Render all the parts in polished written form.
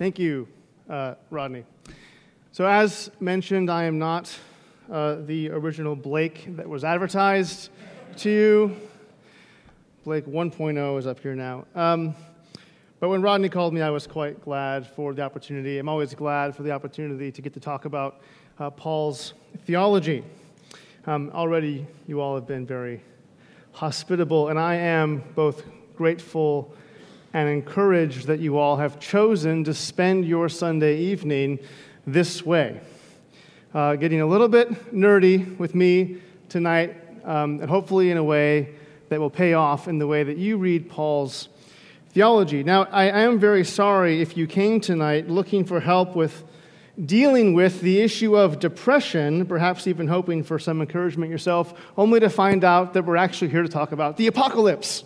Thank you, Rodney. So as mentioned, I am not the original Blake that was advertised to you. Blake 1.0 is up here now. But when Rodney called me, I was quite glad for the opportunity. I'm always glad for the opportunity to get to talk about Paul's theology. Already, you all have been very hospitable, and I am both grateful and encouraged that you all have chosen to spend your Sunday evening this way. Getting a little bit nerdy with me tonight, and hopefully in a way that will pay off in the way that you read Paul's theology. Now, I am very sorry if you came tonight looking for help with dealing with the issue of depression, perhaps even hoping for some encouragement yourself, only to find out that we're actually here to talk about the apocalypse.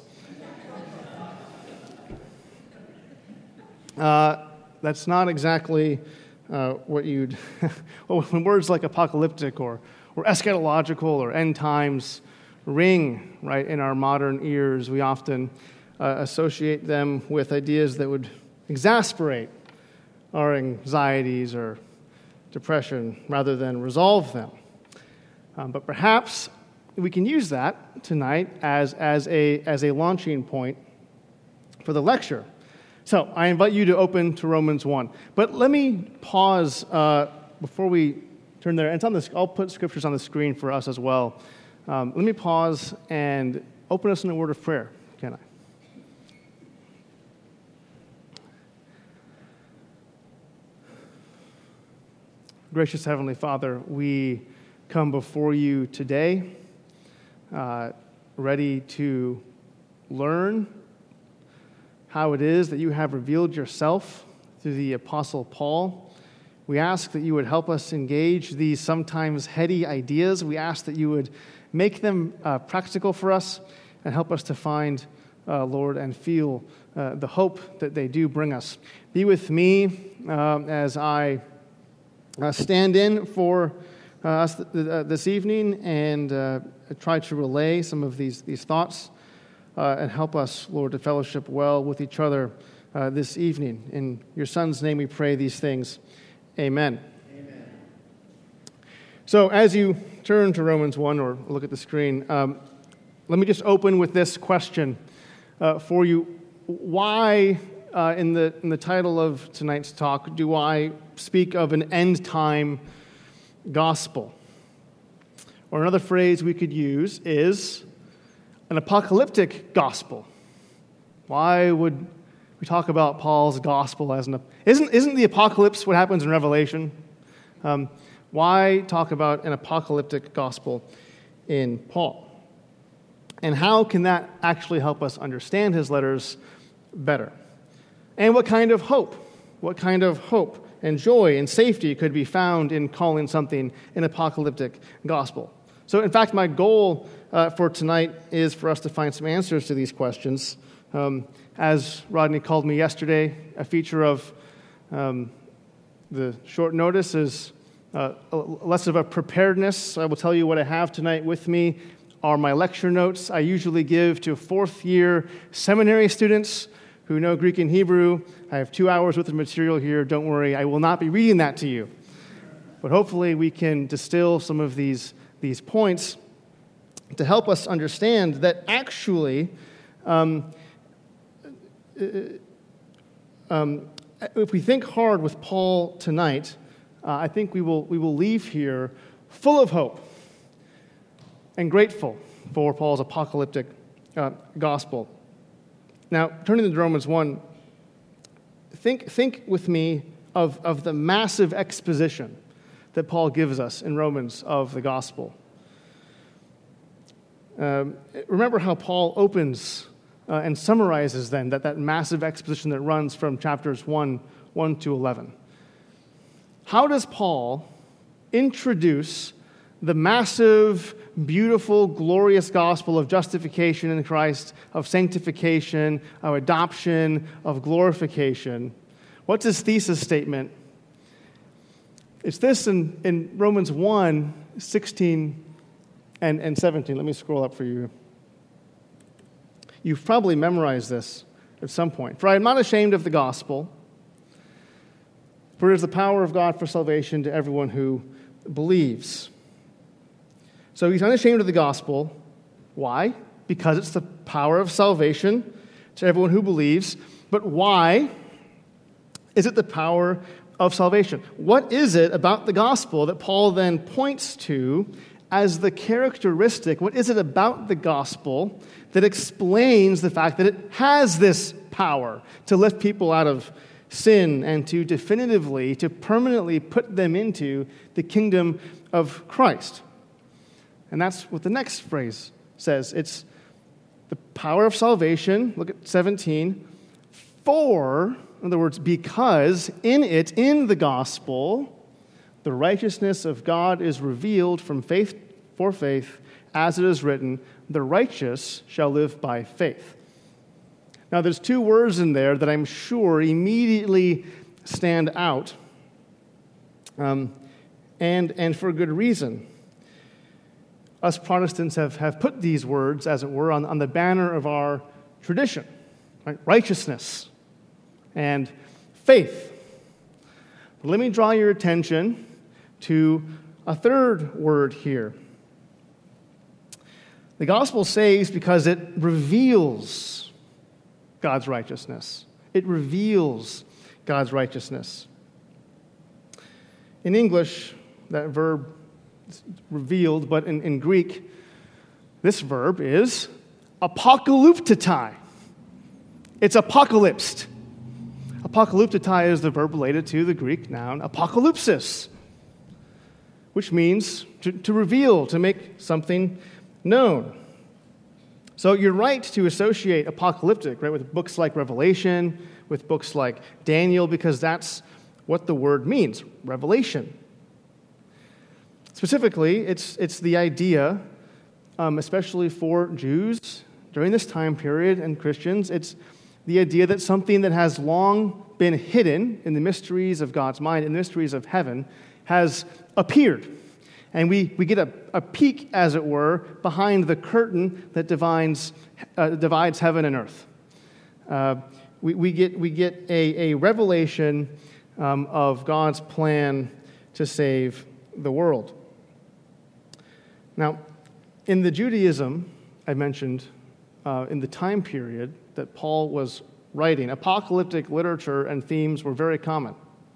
That's not exactly what you'd... well, when words like apocalyptic or eschatological or end times ring right in our modern ears, we often associate them with ideas that would exasperate our anxieties or depression rather than resolve them. But perhaps we can use that tonight as a launching point for the lecture. So I invite you to open to Romans 1. But let me pause before we turn there. And I'll put scriptures on the screen for us as well. Let me pause and open us in a word of prayer, can I? Gracious Heavenly Father, we come before you today, ready to learn how it is that you have revealed yourself through the Apostle Paul. We ask that you would help us engage these sometimes heady ideas. We ask that you would make them practical for us and help us to find, Lord, and feel the hope that they do bring us. Be with me as I stand in for us this evening and try to relay some of these thoughts and help us, Lord, to fellowship well with each other this evening. In your Son's name we pray these things. Amen. Amen. So as you turn to Romans 1 or look at the screen, let me just open with this question for you. Why, in the title of tonight's talk, do I speak of an end-time gospel? Or another phrase we could use is an apocalyptic gospel. Why would we talk about Paul's gospel as isn't the apocalypse what happens in Revelation? Why talk about an apocalyptic gospel in Paul? And how can that actually help us understand his letters better? And what kind of hope and joy and safety could be found in calling something an apocalyptic gospel? So, in fact, my goal for tonight is for us to find some answers to these questions. As Rodney called me yesterday, a feature of the short notice is less of a preparedness. I will tell you what I have tonight with me are my lecture notes I usually give to fourth-year seminary students who know Greek and Hebrew. I have 2 hours worth of material here. Don't worry, I will not be reading that to you. But hopefully we can distill some of these points to help us understand that actually, if we think hard with Paul tonight, I think we will leave here full of hope and grateful for Paul's apocalyptic gospel. Now, turning to Romans 1, think with me of the massive exposition that Paul gives us in Romans of the gospel. Remember how Paul opens and summarizes then that massive exposition that runs from chapters 1 to 11. How does Paul introduce the massive, beautiful, glorious gospel of justification in Christ, of sanctification, of adoption, of glorification? What's his thesis statement? It's this in Romans 1, 16 and 17. Let me scroll up for you. You've probably memorized this at some point. For I am not ashamed of the gospel, For it is the power of God for salvation to everyone who believes. So he's unashamed of the gospel. Why? Because it's the power of salvation to everyone who believes. But why is it the power of salvation? What is it about the gospel that Paul then points to as the characteristic? What is it about the gospel that explains the fact that it has this power to lift people out of sin and to definitively, to permanently put them into the kingdom of Christ? And that's what the next phrase says. It's the power of salvation. Look at 17. For, in other words, because in it, in the gospel, the righteousness of God is revealed from faith for faith, as it is written, the righteous shall live by faith. Now, there's two words in there that I'm sure immediately stand out, and for good reason. Us Protestants have put these words, as it were, on the banner of our tradition, right? Righteousness and faith. But let me draw your attention to a third word here. The gospel saves because it reveals God's righteousness. It reveals God's righteousness. In English, that verb is revealed, but in Greek, this verb is apokalyptai. It's apocalypsed. Apokalyptai is the verb related to the Greek noun apokalypsis, which means to reveal, to make something known. So you're right to associate apocalyptic, right, with books like Revelation, with books like Daniel, because that's what the word means, revelation. Specifically, it's the idea, especially for Jews during this time period and Christians, it's the idea that something that has long been hidden in the mysteries of God's mind, in the mysteries of heaven, has appeared. And we get a peek, as it were, behind the curtain that divides heaven and earth. We get a revelation of God's plan to save the world. Now, in the Judaism I mentioned, in the time period that Paul was writing, apocalyptic literature and themes were very common.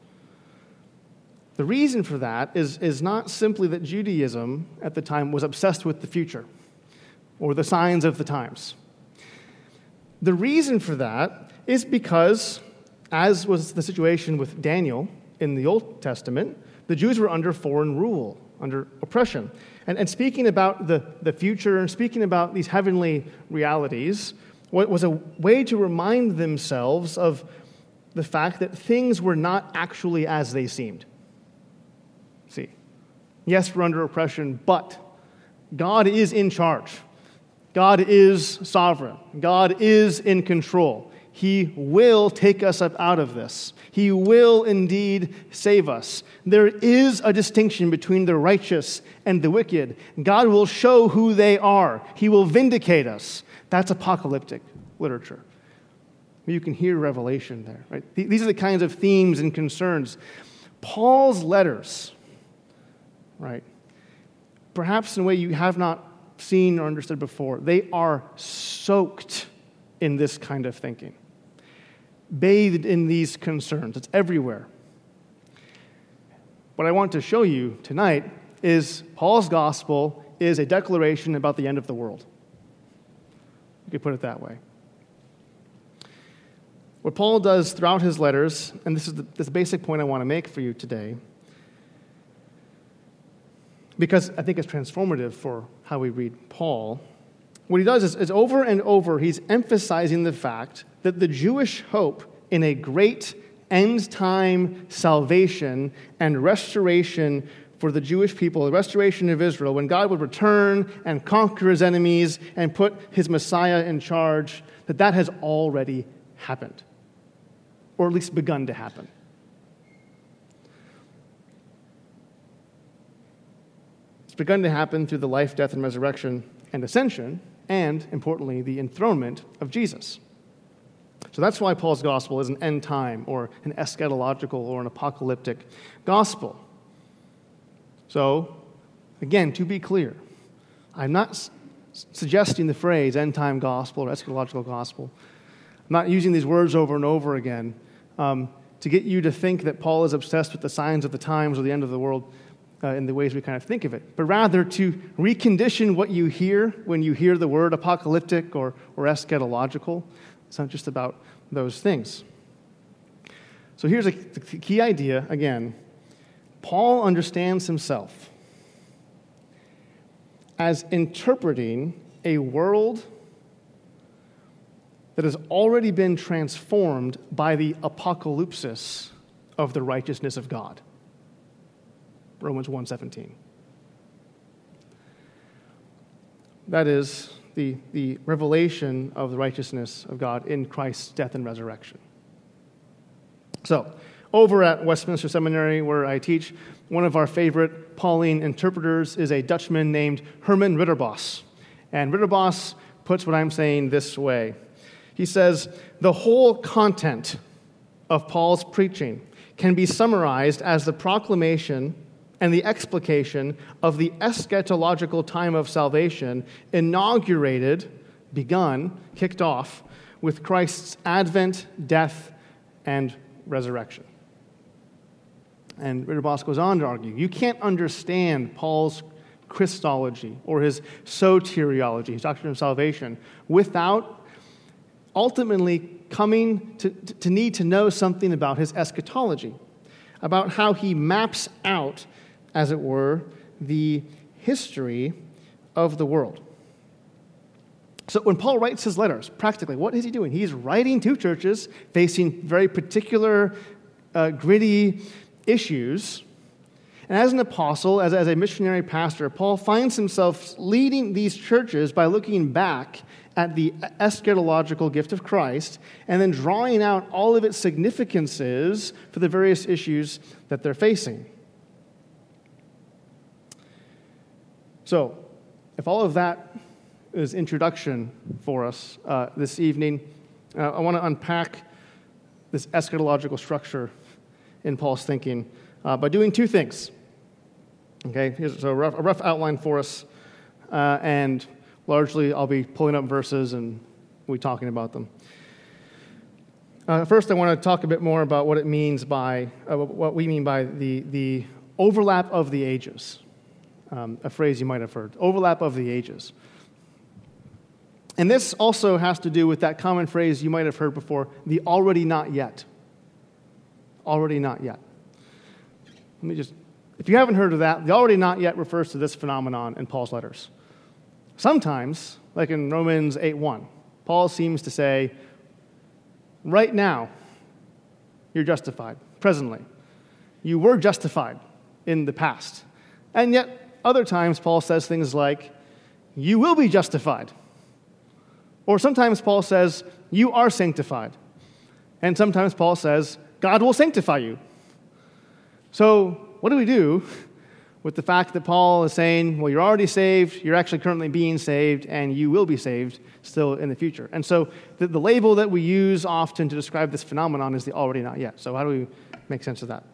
The reason for that is not simply that Judaism at the time was obsessed with the future or the signs of the times. The reason for that is because, as was the situation with Daniel in the Old Testament, the Jews were under foreign rule, under oppression. And speaking about the future and speaking about these heavenly realities was a way to remind themselves of the fact that things were not actually as they seemed. See, yes, we're under oppression, but God is in charge. God is sovereign. God is in control. He will take us up out of this. He will indeed save us. There is a distinction between the righteous and the wicked. God will show who they are. He will vindicate us. That's apocalyptic literature. You can hear Revelation there, right? These are the kinds of themes and concerns. Paul's letters, right, perhaps in a way you have not seen or understood before, they are soaked in this kind of thinking, bathed in these concerns. It's everywhere. What I want to show you tonight is Paul's gospel is a declaration about the end of the world. You could put it that way. What Paul does throughout his letters, and this is the basic point I want to make for you today, because I think it's transformative for how we read Paul. What he does is over and over, he's emphasizing the fact that the Jewish hope in a great end-time salvation and restoration for the Jewish people, the restoration of Israel, when God would return and conquer his enemies and put his Messiah in charge, that has already happened, or at least begun to happen. It's begun to happen through the life, death, and resurrection and ascension, and, importantly, the enthronement of Jesus. So that's why Paul's gospel is an end time or an eschatological or an apocalyptic gospel. So, again, to be clear, I'm not suggesting the phrase end time gospel or eschatological gospel. I'm not using these words over and over again to get you to think that Paul is obsessed with the signs of the times or the end of the world in the ways we kind of think of it, but rather to recondition what you hear when you hear the word apocalyptic or eschatological. It's not just about those things. So here's the key idea, again. Paul understands himself as interpreting a world that has already been transformed by the apocalypsis of the righteousness of God. Romans 1:17. That is the revelation of the righteousness of God in Christ's death and resurrection. So, over at Westminster Seminary, where I teach, one of our favorite Pauline interpreters is a Dutchman named Herman Ridderbos. And Ridderbos puts what I'm saying this way. He says, the whole content of Paul's preaching can be summarized as the proclamation and the explication of the eschatological time of salvation begun, kicked off with Christ's advent, death, and resurrection. And Ridderbos goes on to argue, you can't understand Paul's Christology or his soteriology, his doctrine of salvation, without ultimately coming to need to know something about his eschatology, about how he maps out, as it were, the history of the world. So when Paul writes his letters, practically, what is he doing? He's writing to churches facing very particular, gritty issues. And as an apostle, as a missionary pastor, Paul finds himself leading these churches by looking back at the eschatological gift of Christ and then drawing out all of its significances for the various issues that they're facing. So, if all of that is introduction for us this evening, I want to unpack this eschatological structure in Paul's thinking by doing two things. Okay, here's a rough outline for us, and largely I'll be pulling up verses and we'll be talking about them. First, I want to talk a bit more about what it means by what we mean by the overlap of the ages. A phrase you might have heard, overlap of the ages. And this also has to do with that common phrase you might have heard before, the already not yet. Already not yet. If you haven't heard of that, the already not yet refers to this phenomenon in Paul's letters. Sometimes, like in Romans 8:1, Paul seems to say, right now, you're justified, presently. You were justified in the past. And yet, other times, Paul says things like, you will be justified. Or sometimes Paul says, you are sanctified. And sometimes Paul says, God will sanctify you. So what do we do with the fact that Paul is saying, well, you're already saved, you're actually currently being saved, and you will be saved still in the future? And so the label that we use often to describe this phenomenon is the already not yet. So how do we make sense of that?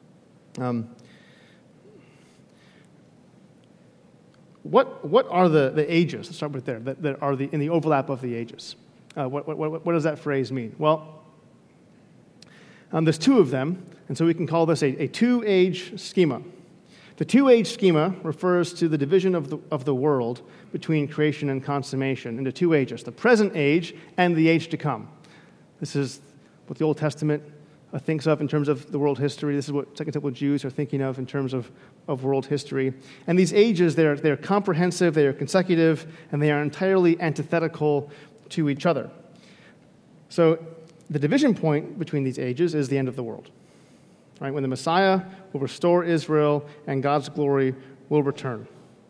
What are the ages? Let's start with there. That are in the overlap of the ages. What does that phrase mean? Well, there's two of them, and so we can call this a two-age schema. The two-age schema refers to the division of the world between creation and consummation into two ages: the present age and the age to come. This is what the Old Testament thinks of in terms of the world history. This is what Second Temple Jews are thinking of in terms of world history. And these ages, they're comprehensive, they are consecutive, and they are entirely antithetical to each other. So the division point between these ages is the end of the world, right? When the Messiah will restore Israel and God's glory will return.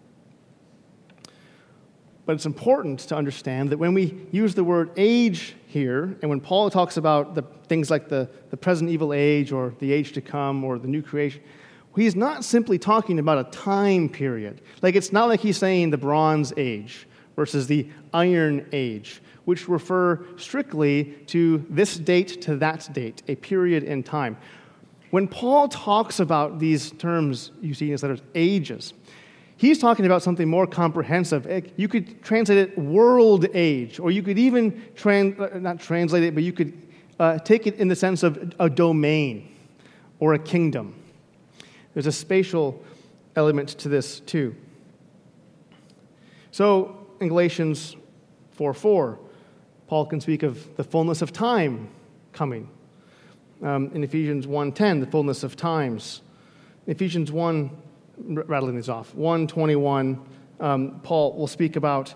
But it's important to understand that when we use the word age here, and when Paul talks about the things like the present evil age or the age to come or the new creation, he's not simply talking about a time period. Like, it's not like he's saying the Bronze Age versus the Iron Age, which refer strictly to this date to that date, a period in time. When Paul talks about these terms you see in his letters, ages, he's talking about something more comprehensive. You could translate it world age, or you could even not translate it, but you could take it in the sense of a domain or a kingdom. There's a spatial element to this too. So in Galatians 4:4, Paul can speak of the fullness of time coming. In Ephesians 1:10, the fullness of times. In Ephesians 1, rattling these off, 1:21, Paul will speak about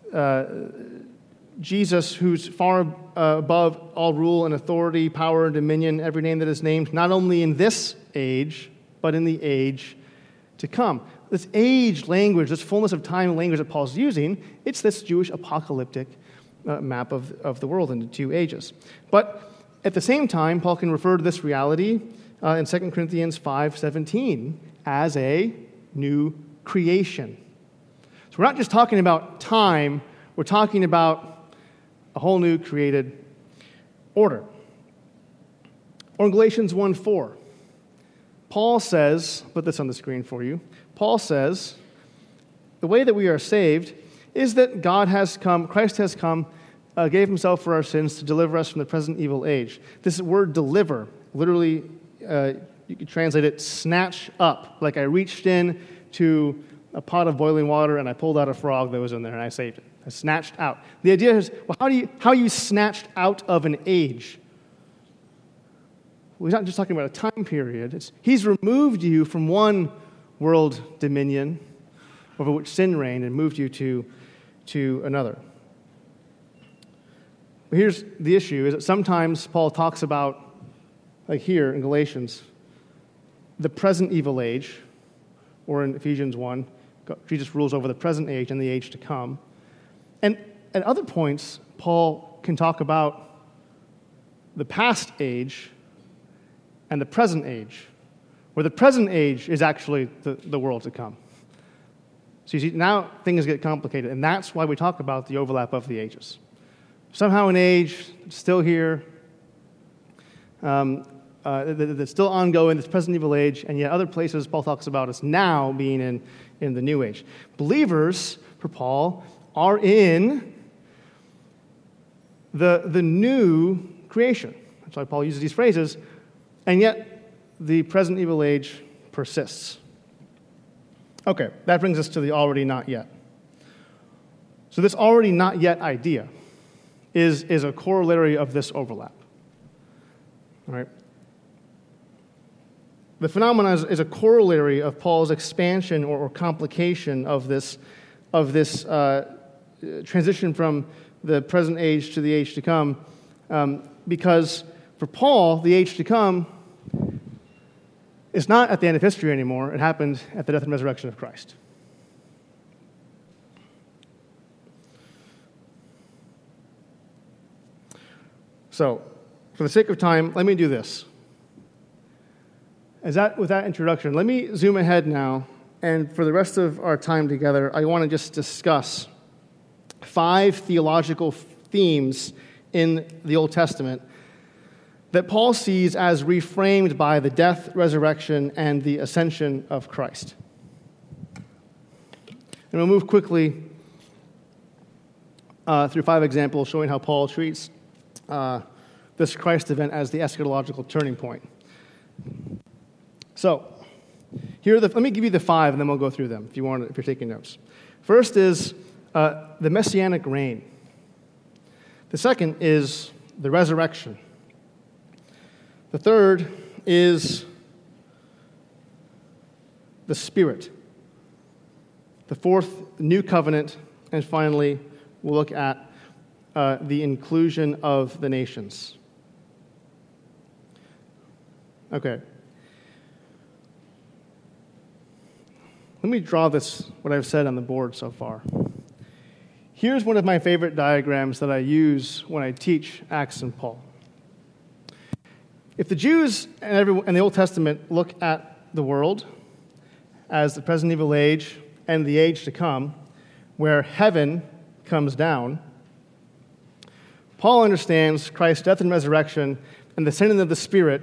Jesus, who's far above all rule and authority, power and dominion, every name that is named, not only in this age, but in the age to come. This age language, this fullness of time language that Paul's using, it's this Jewish apocalyptic map of the world into two ages. But at the same time, Paul can refer to this reality in 2 Corinthians 5:17 as a new creation. So we're not just talking about time, we're talking about a whole new created order. Or in Galatians 1:4, Paul says, put this on the screen for you, Paul says, the way that we are saved is that God has come, Christ has come, gave himself for our sins to deliver us from the present evil age. This word deliver, literally, you could translate it snatch up, like I reached in to a pot of boiling water and I pulled out a frog that was in there and I saved it. I snatched out. The idea is, well, how are you snatched out of an age? Well, he's not just talking about a time period. He's removed you from one world dominion over which sin reigned and moved you to another. But here's the issue, is that sometimes Paul talks about, like here in Galatians, the present evil age, or in Ephesians 1, Jesus rules over the present age and the age to come. And at other points, Paul can talk about the past age and the present age, where the present age is actually the world to come. So you see, now things get complicated, and that's why we talk about the overlap of the ages. Somehow an age that's still here, that's still ongoing, this present evil age, and yet other places Paul talks about us now being in the new age. Believers, for Paul, are in the new creation. That's why Paul uses these phrases, and yet the present evil age persists. Okay, that brings us to the already not yet. So this already not yet idea is a corollary of this overlap. All right? The phenomenon is a corollary of Paul's expansion or complication of this transition from the present age to the age to come, because for Paul, the age to come is not at the end of history anymore. It happened at the death and resurrection of Christ. So, for the sake of time, let me do this. With that introduction, let me zoom ahead now, and for the rest of our time together, I want to just discuss 5 theological themes in the Old Testament that Paul sees as reframed by the death, resurrection, and the ascension of Christ. And we'll move quickly through 5 examples showing how Paul treats this Christ event as the eschatological turning point. So, let me give you the 5, and then we'll go through them if you're taking notes. First is the messianic reign. The second is the resurrection. The third is the Spirit. The fourth, new covenant. And finally, we'll look at the inclusion of the nations. Okay. Let me draw what I've said on the board so far. Here's one of my favorite diagrams that I use when I teach Acts and Paul. If the Jews and the Old Testament look at the world as the present evil age and the age to come, where heaven comes down, Paul understands Christ's death and resurrection and the sending of the Spirit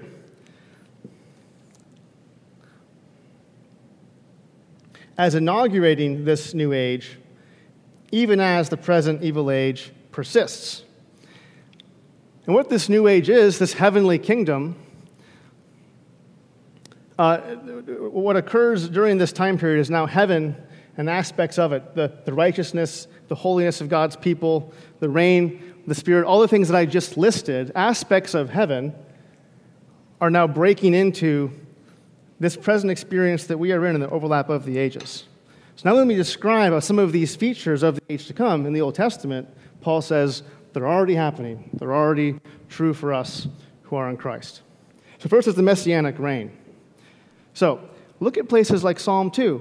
as inaugurating this new age, even as the present evil age persists. And what this new age is, this heavenly kingdom, what occurs during this time period is now heaven and aspects of it, the righteousness, the holiness of God's people, the reign, the Spirit, all the things that I just listed, aspects of heaven are now breaking into this present experience that we are in the overlap of the ages. So now let me describe some of these features of the age to come in the Old Testament. Paul says they're already happening. They're already true for us who are in Christ. So first is the Messianic reign. So look at places like Psalm 2.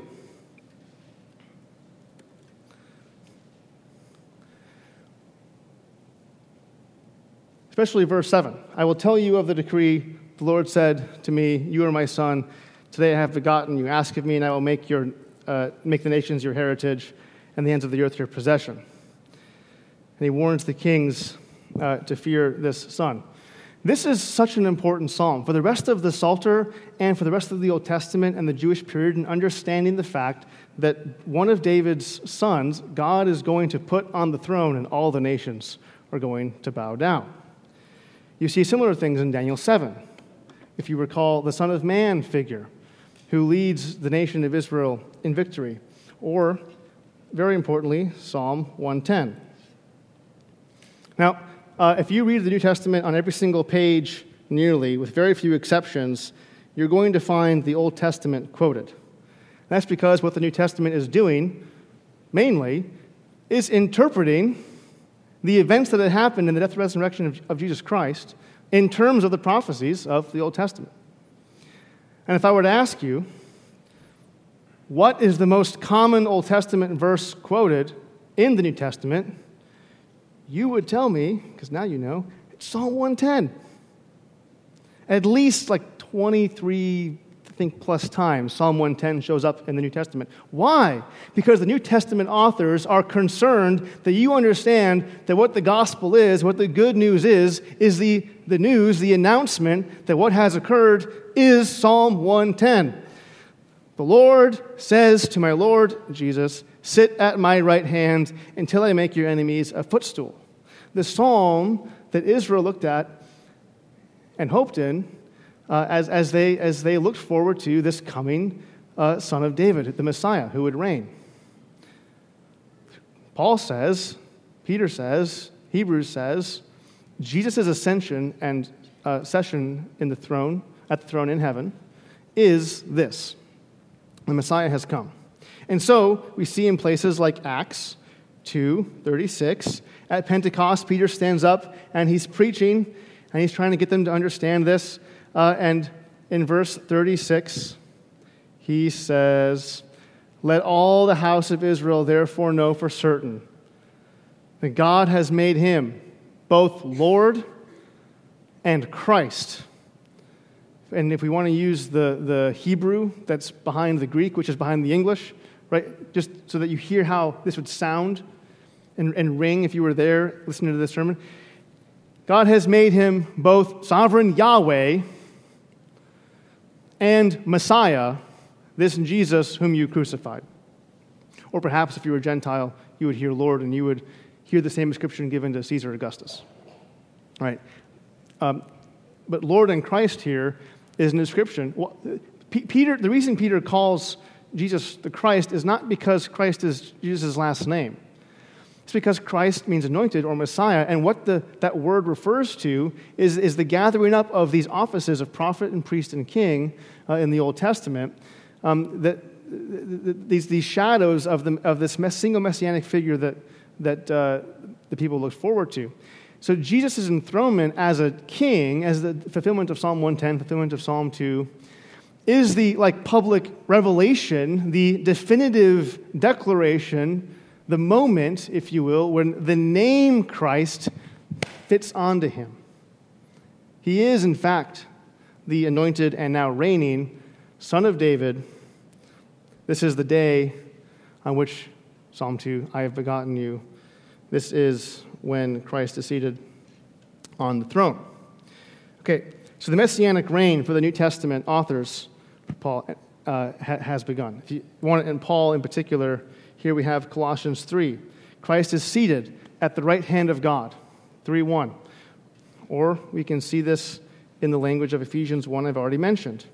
Especially verse 7. I will tell you of the decree. The Lord said to me, you are my son. Today I have begotten you. Ask of me, and I will make the nations your heritage, and the ends of the earth your possession. And he warns the kings to fear this son. This is such an important psalm for the rest of the Psalter and for the rest of the Old Testament and the Jewish period, in understanding the fact that one of David's sons, God is going to put on the throne, and all the nations are going to bow down. You see similar things in Daniel 7. If you recall, the Son of Man figure who leads the nation of Israel in victory. Or, very importantly, Psalm 110. Now, if you read the New Testament on every single page nearly, with very few exceptions, you're going to find the Old Testament quoted. That's because what the New Testament is doing, mainly, is interpreting the events that had happened in the death and resurrection of Jesus Christ in terms of the prophecies of the Old Testament. And if I were to ask you, what is the most common Old Testament verse quoted in the New Testament, you would tell me, because now you know, it's Psalm 110. At least like 23, I think, plus times, Psalm 110 shows up in the New Testament. Why? Because the New Testament authors are concerned that you understand that what the gospel is, what the good news is the news, the announcement that what has occurred is Psalm 110. The Lord says to my Lord Jesus, sit at my right hand until I make your enemies a footstool. The psalm that Israel looked at and hoped in as they looked forward to this coming son of David, the Messiah, who would reign. Paul says, Peter says, Hebrews says, Jesus' ascension and session at the throne in heaven is this. The Messiah has come. And so we see in places like Acts 2:36, at Pentecost, Peter stands up and he's preaching and he's trying to get them to understand this. And in verse 36, he says, let all the house of Israel therefore know for certain that God has made him both Lord and Christ. And if we want to use the Hebrew that's behind the Greek, which is behind the English, right, just so that you hear how this would sound and ring if you were there listening to this sermon, God has made him both sovereign Yahweh and Messiah, this Jesus whom you crucified. Or perhaps if you were a Gentile, you would hear Lord and you would hear the same description given to Caesar Augustus. All right. But Lord and Christ here is an description. Well, Peter, the reason Peter calls Jesus the Christ is not because Christ is Jesus' last name. It's because Christ means anointed or Messiah, and what that word refers to is the gathering up of these offices of prophet and priest and king in the Old Testament. These shadows of this single messianic figure that the people look forward to. So Jesus' enthronement as a king, as the fulfillment of Psalm 110, fulfillment of Psalm 2, is the public revelation, the definitive declaration, the moment, if you will, when the name Christ fits onto him. He is, in fact, the anointed and now reigning Son of David. This is the day on which, Psalm 2, I have begotten you. This is when Christ is seated on the throne. Okay, so the Messianic reign for the New Testament authors, Paul, has begun. If you want, and Paul in particular, here we have Colossians 3. Christ is seated at the right hand of God, 3:1. Or we can see this in the language of Ephesians 1 I've already mentioned.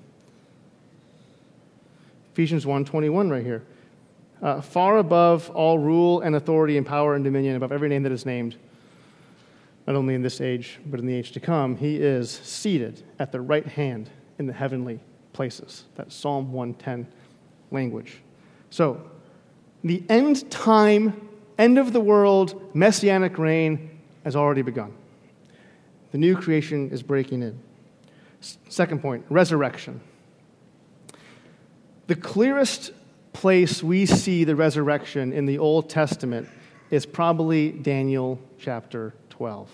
Ephesians 1:21 right here. Far above all rule and authority and power and dominion, above every name that is named, not only in this age, but in the age to come, he is seated at the right hand in the heavenly places. That's Psalm 110 language. So, the end time, end of the world, messianic reign has already begun. The new creation is breaking in. Second point, resurrection. The clearest place we see the resurrection in the Old Testament is probably Daniel chapter 12.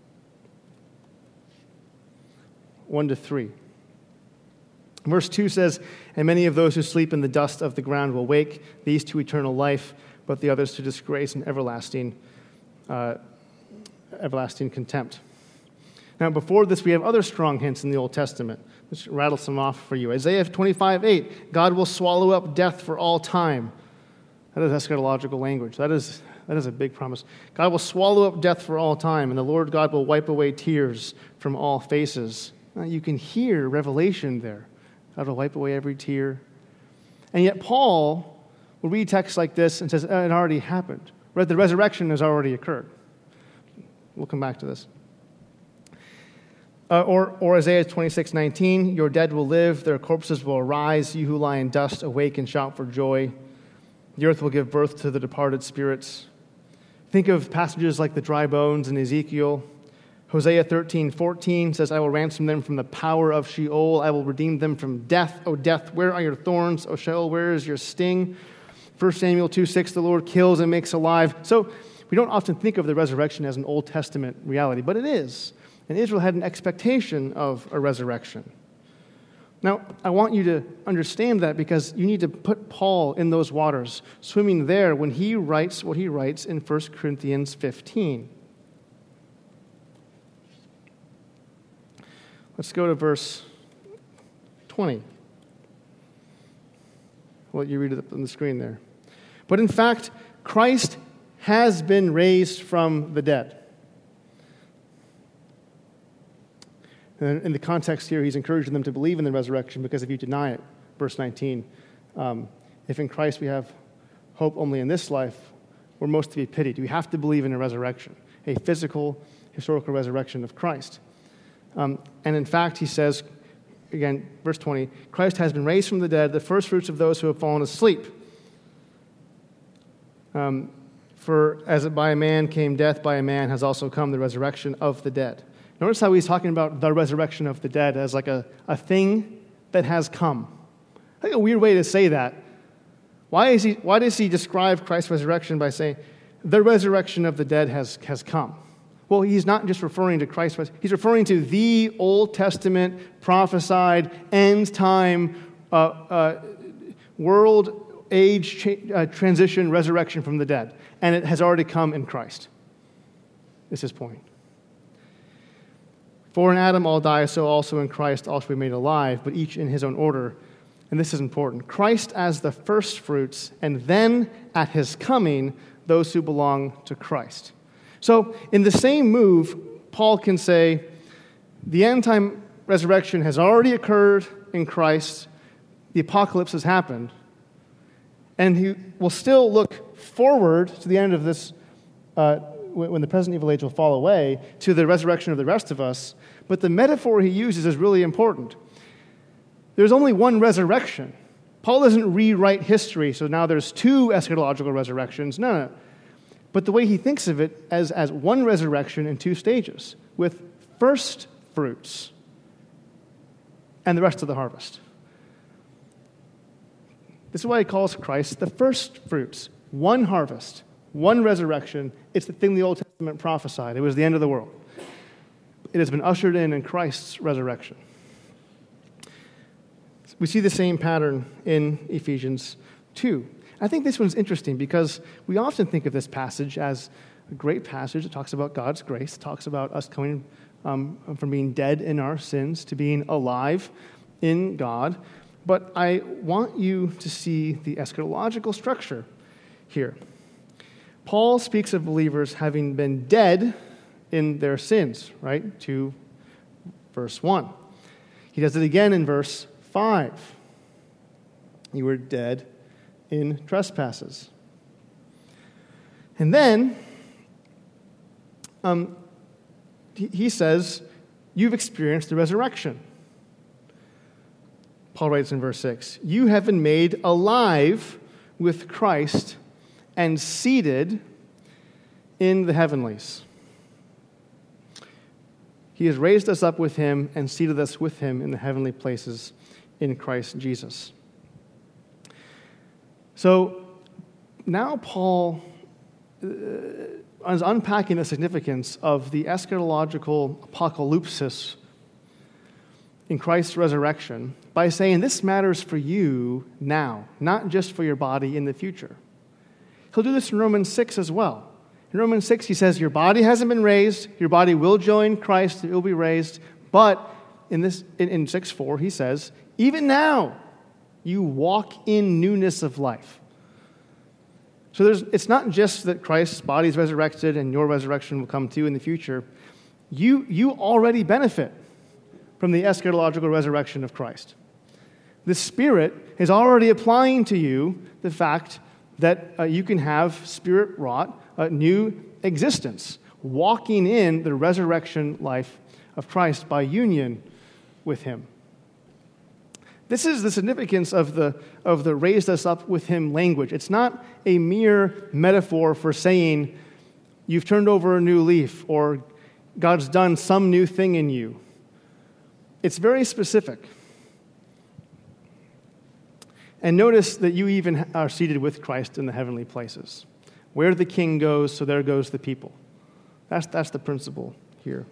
1-3. Verse 2 says, "And many of those who sleep in the dust of the ground will wake, these to eternal life, but the others to disgrace and everlasting contempt." Now, before this, we have other strong hints in the Old Testament. Let's rattle some off for you. Isaiah 25:8, God will swallow up death for all time. That is eschatological language. That is a big promise. God will swallow up death for all time, and the Lord God will wipe away tears from all faces. Now, you can hear Revelation there. God will wipe away every tear. And yet Paul will read texts like this and says, it already happened. The resurrection has already occurred. We'll come back to this. Or Isaiah 26:19, your dead will live, their corpses will arise, you who lie in dust awake and shout for joy. The earth will give birth to the departed spirits. Think of passages like the dry bones in Ezekiel. Hosea 13:14 says, I will ransom them from the power of Sheol. I will redeem them from death. O death, where are your thorns? O Sheol, where is your sting? 1 Samuel 2:6, the Lord kills and makes alive. So we don't often think of the resurrection as an Old Testament reality, but it is. And Israel had an expectation of a resurrection. Now, I want you to understand that because you need to put Paul in those waters, swimming there when he writes what he writes in 1 Corinthians 15. Let's go to verse 20. I'll let you read it up on the screen there. But in fact, Christ has been raised from the dead. And in the context here, he's encouraging them to believe in the resurrection because if you deny it, verse 19, if in Christ we have hope only in this life, we're most to be pitied. We have to believe in a resurrection, a physical, historical resurrection of Christ. And in fact, he says, again, verse 20, Christ has been raised from the dead, the first fruits of those who have fallen asleep. For as by a man came death, by a man has also come the resurrection of the dead. Notice how he's talking about the resurrection of the dead as like a thing that has come. I think a weird way to say that. Why does he describe Christ's resurrection by saying, the resurrection of the dead has come? Well, he's not just referring to Christ, he's referring to the Old Testament prophesied end time world age transition resurrection from the dead. And it has already come in Christ. This is his point. For in Adam all die, so also in Christ all shall be made alive, but each in his own order. And this is important. Christ as the first fruits, and then at his coming, those who belong to Christ. So in the same move, Paul can say, the end-time resurrection has already occurred in Christ. The apocalypse has happened. And he will still look forward to the end of this, when the present evil age will fall away, to the resurrection of the rest of us. But the metaphor he uses is really important. There's only one resurrection. Paul doesn't rewrite history, so now there's two eschatological resurrections. No. But the way he thinks of it as one resurrection in two stages, with first fruits and the rest of the harvest. This is why he calls Christ the first fruits. One harvest, one resurrection. It's the thing the Old Testament prophesied. It was the end of the world. It has been ushered in Christ's resurrection. We see the same pattern in Ephesians 2. I think this one's interesting because we often think of this passage as a great passage. It talks about God's grace. It talks about us coming from being dead in our sins to being alive in God. But I want you to see the eschatological structure here. Paul speaks of believers having been dead in their sins, right? To verse 1. He does it again in verse 5. You were dead in trespasses. And then he says, you've experienced the resurrection. Paul writes in verse 6, you have been made alive with Christ and seated in the heavenlies. He has raised us up with him and seated us with him in the heavenly places in Christ Jesus. So now Paul is unpacking the significance of the eschatological apocalypsis in Christ's resurrection by saying this matters for you now, not just for your body in the future. He'll do this in Romans 6 as well. In Romans 6, he says, your body hasn't been raised, your body will join Christ, it will be raised, but in 6:4, he says, even now, you walk in newness of life. So it's not just that Christ's body is resurrected and your resurrection will come too in the future. You already benefit from the eschatological resurrection of Christ. The Spirit is already applying to you the fact that you can have Spirit-wrought, new existence, walking in the resurrection life of Christ by union with him. This is the significance of the raised us up with him language. It's not a mere metaphor for saying you've turned over a new leaf or God's done some new thing in you. It's very specific. And notice that you even are seated with Christ in the heavenly places. Where the king goes, so there goes the people. That's the principle here.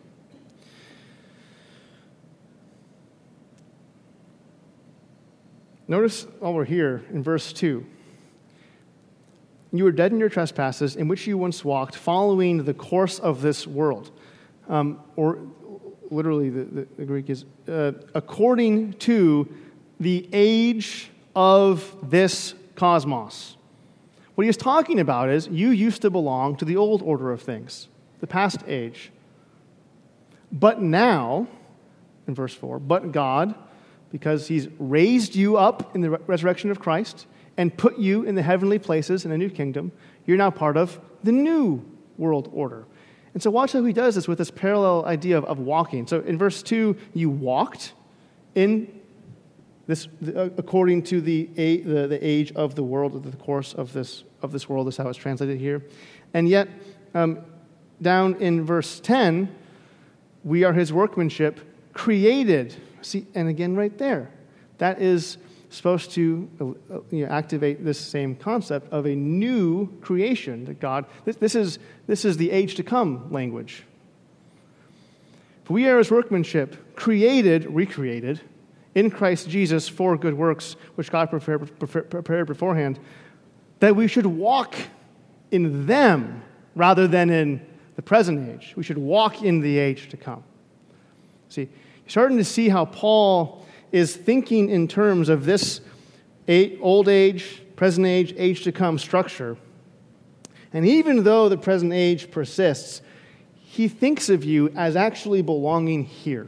Notice while we're here in verse 2. You were dead in your trespasses in which you once walked, following the course of this world. Or literally, the Greek is according to the age of this cosmos. What he's talking about is you used to belong to the old order of things, the past age. But now, in verse 4, but God, because he's raised you up in the resurrection of Christ and put you in the heavenly places in a new kingdom, you're now part of the new world order. And so watch how he does this with this parallel idea of walking. So in verse 2, you walked in this according to the age of the world, the course of this world is how it's translated here. And yet, down in verse 10, we are his workmanship, created. See, and again right there, that is supposed to activate this same concept of a new creation that God. This is the age to come language. For we are his workmanship, recreated in Christ Jesus for good works, which God prepared beforehand, that we should walk in them rather than in the present age. We should walk in the age to come. See, you're starting to see how Paul is thinking in terms of this old age, present age to come structure. And even though the present age persists, he thinks of you as actually belonging here.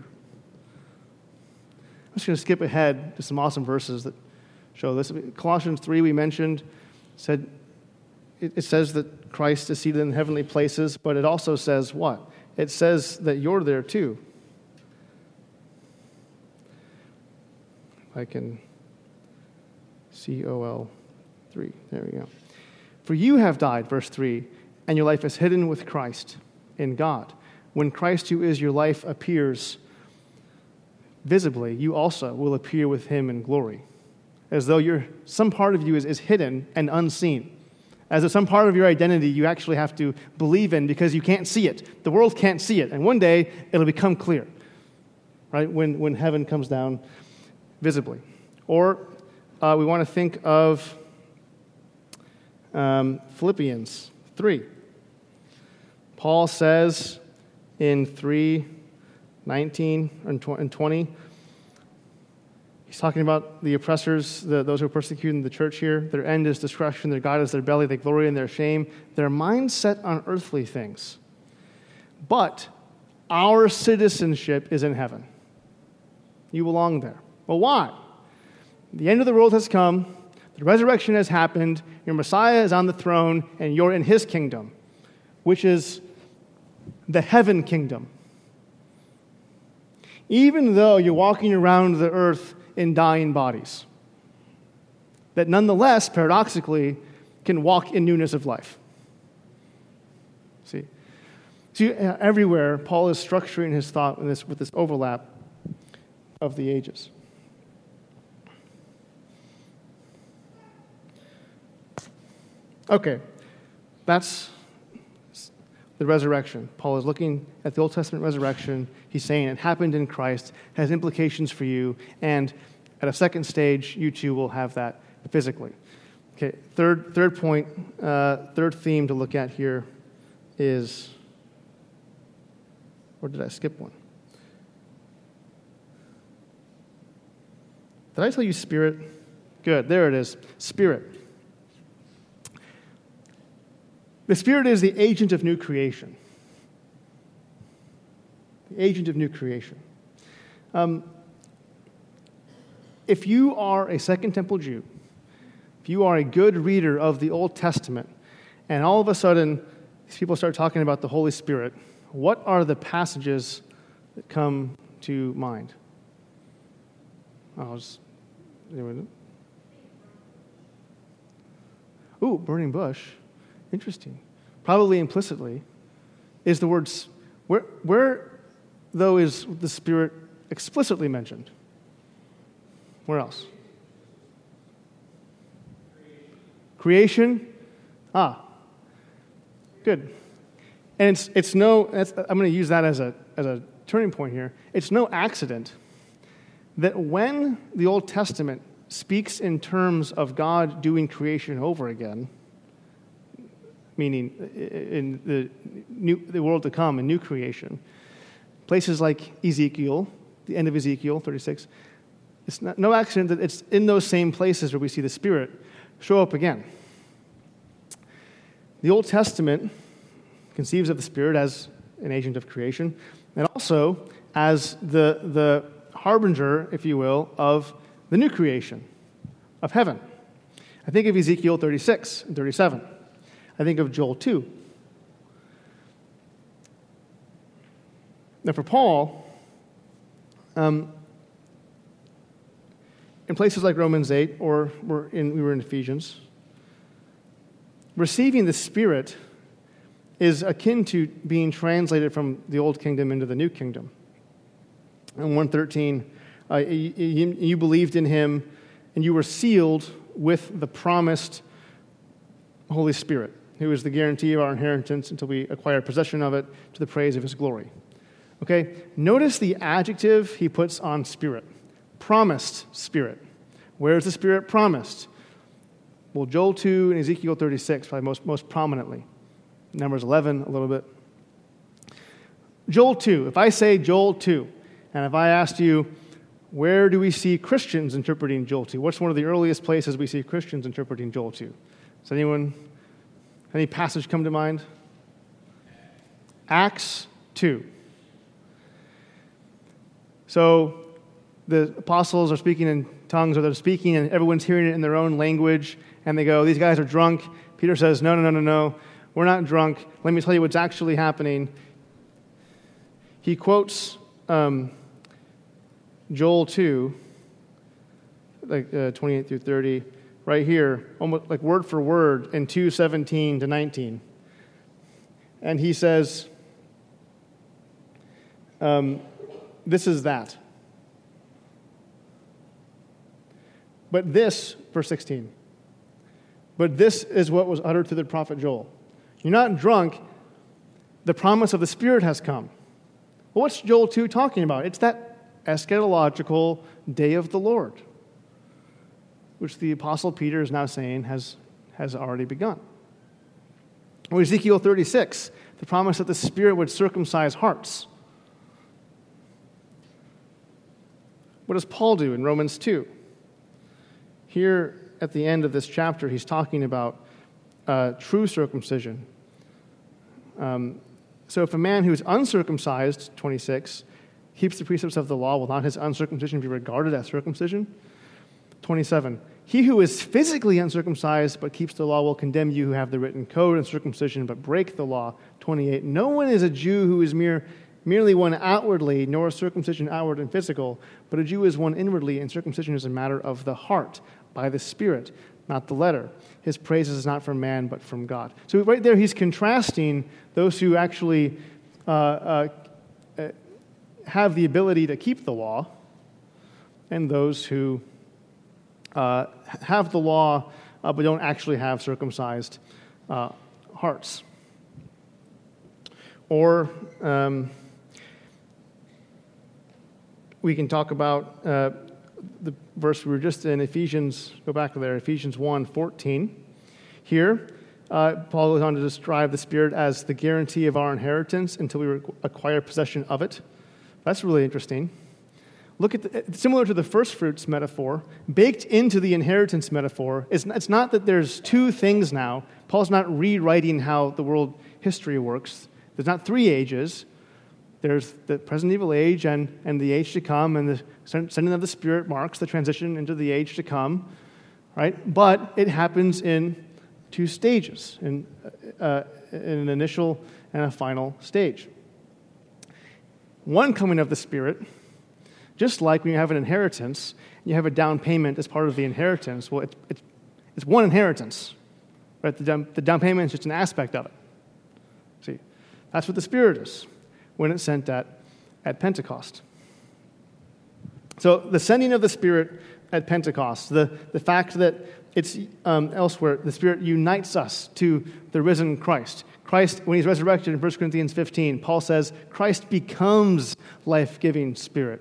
I'm just going to skip ahead to some awesome verses that show this. Colossians 3 we mentioned, it says that Christ is seated in heavenly places, but it also says what? It says that you're there too. I can COL3. There we go. For you have died, verse 3, and your life is hidden with Christ in God. When Christ, who is your life, appears visibly, you also will appear with him in glory, as though some part of you is hidden and unseen, as though some part of your identity you actually have to believe in because you can't see it. The world can't see it, and one day it'll become clear, right, when heaven comes down visibly. Or we want to think of Philippians 3. Paul says in 3, 19 and 20. He's talking about the oppressors, those who are persecuting the church here. Their end is destruction, their God is their belly, they glory in their shame. Their mind set on earthly things. But our citizenship is in heaven. You belong there. Well, why? The end of the world has come, the resurrection has happened, your Messiah is on the throne, and you're in his kingdom, which is the heaven kingdom. Even though you're walking around the earth in dying bodies, that nonetheless, paradoxically, can walk in newness of life. See, everywhere, Paul is structuring his thought with this overlap of the ages. Okay, that's the resurrection. Paul is looking at the Old Testament resurrection. He's saying it happened in Christ, has implications for you, and at a second stage, you too will have that physically. Okay, third point, third theme to look at here is, or did I skip one? Did I tell you spirit? Good, there it is, spirit. The Spirit is the agent of new creation. The agent of new creation. If you are a Second Temple Jew, if you are a good reader of the Old Testament, and all of a sudden these people start talking about the Holy Spirit, what are the passages that come to mind? Burning bush. Interesting. Probably implicitly is the words, where though is the Spirit explicitly mentioned? Where else? Creation? Good. And I'm going to use that as a turning point here. It's no accident that when the Old Testament speaks in terms of God doing creation over again, meaning in the world to come, in new creation, places like Ezekiel, the end of Ezekiel 36, it's no accident that it's in those same places where we see the Spirit show up again. The Old Testament conceives of the Spirit as an agent of creation, and also as the harbinger, if you will, of the new creation, of heaven. I think of Ezekiel 36 and 37. I think of Joel 2. Now for Paul, in places like Romans 8, or we were in Ephesians, receiving the Spirit is akin to being translated from the old kingdom into the new kingdom. In 1:13, you believed in him, and you were sealed with the promised Holy Spirit, who is the guarantee of our inheritance until we acquire possession of it to the praise of his glory. Okay? Notice the adjective he puts on Spirit. Promised Spirit. Where is the Spirit promised? Well, Joel 2 and Ezekiel 36, probably most prominently. Numbers 11, a little bit. Joel 2. If I say Joel 2, and if I asked you, where do we see Christians interpreting Joel 2? What's one of the earliest places we see Christians interpreting Joel 2? Does any passage come to mind? Acts 2. So the apostles are speaking in tongues, or they're speaking and everyone's hearing it in their own language, and they go, these guys are drunk. Peter says, no, we're not drunk. Let me tell you what's actually happening. He quotes Joel 2, like 28 through 30, right here, almost like word for word in 2:17 to 19. And he says, this is that. But this, verse 16, but this is what was uttered through the prophet Joel. You're not drunk. The promise of the Spirit has come. Well, what's Joel 2 talking about? It's that eschatological day of the Lord, which the Apostle Peter is now saying has already begun. Or Ezekiel 36, the promise that the Spirit would circumcise hearts. What does Paul do in Romans 2? Here at the end of this chapter, he's talking about true circumcision. So if a man who is uncircumcised, 26, keeps the precepts of the law, will not his uncircumcision be regarded as circumcision? 27, he who is physically uncircumcised but keeps the law will condemn you who have the written code and circumcision but break the law. 28, no one is a Jew who is merely one outwardly, nor is circumcision outward and physical, but a Jew is one inwardly, and circumcision is a matter of the heart, by the Spirit, not the letter. His praise is not from man, but from God. So right there, he's contrasting those who actually have the ability to keep the law and those who have the law but don't actually have circumcised hearts. Or we can talk about the verse we were just in, Ephesians, go back to there, Ephesians 1:14. Here, Paul goes on to describe the Spirit as the guarantee of our inheritance until we acquire possession of it. That's really interesting. Look at similar to the first fruits metaphor, baked into the inheritance metaphor, it's not that there's two things now. Paul's not rewriting how the world history works. There's not three ages. There's the present evil age and the age to come, and the sending of the Spirit marks the transition into the age to come, right? But it happens in two stages, in an initial and a final stage. One coming of the Spirit, just like when you have an inheritance, you have a down payment as part of the inheritance. Well, it's one inheritance, right? The down payment is just an aspect of it. See, that's what the Spirit is when it's sent at Pentecost. So the sending of the Spirit at Pentecost, the fact that it's elsewhere, the Spirit unites us to the risen Christ. Christ, when he's resurrected in 1 Corinthians 15, Paul says, Christ becomes life-giving Spirit.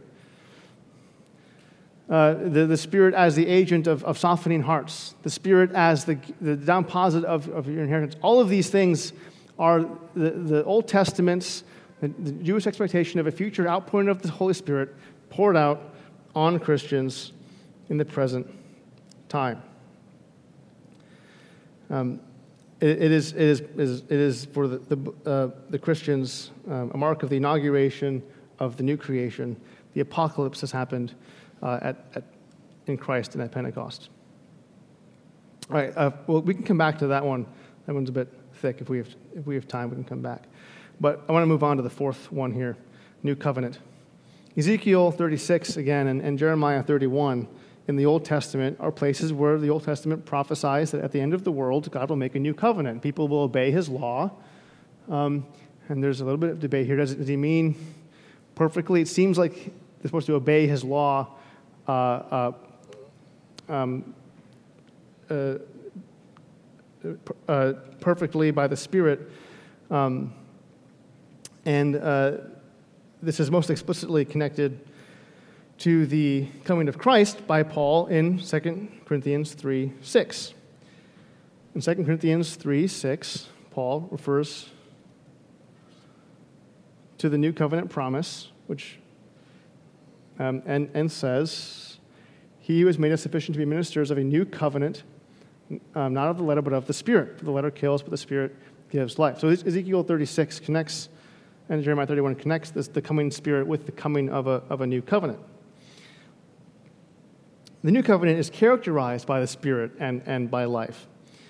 The Spirit as the agent of softening hearts, the Spirit as the deposit of your inheritance. All of these things are the Old Testament's, the Jewish expectation of a future outpouring of the Holy Spirit poured out on Christians in the present time. It is for the Christians a mark of the inauguration of the new creation. The apocalypse has happened in Christ and at Pentecost. All right. Well, we can come back to that one. That one's a bit thick. If we have time, we can come back. But I want to move on to the fourth one here, New Covenant. Ezekiel 36 again and Jeremiah 31 in the Old Testament are places where the Old Testament prophesies that at the end of the world, God will make a new covenant. People will obey his law. And there's a little bit of debate here. Does he mean perfectly? It seems like they're supposed to obey his law perfectly by the Spirit. This is most explicitly connected to the coming of Christ by Paul in 2 Corinthians 3:6. In 2 Corinthians 3:6, Paul refers to the new covenant promise, which and says, "He who has made us sufficient to be ministers of a new covenant, not of the letter, but of the Spirit. For the letter kills, but the Spirit gives life." So Ezekiel 36 connects, and Jeremiah 31 connects the coming Spirit with the coming of a new covenant. The new covenant is characterized by the Spirit and by life.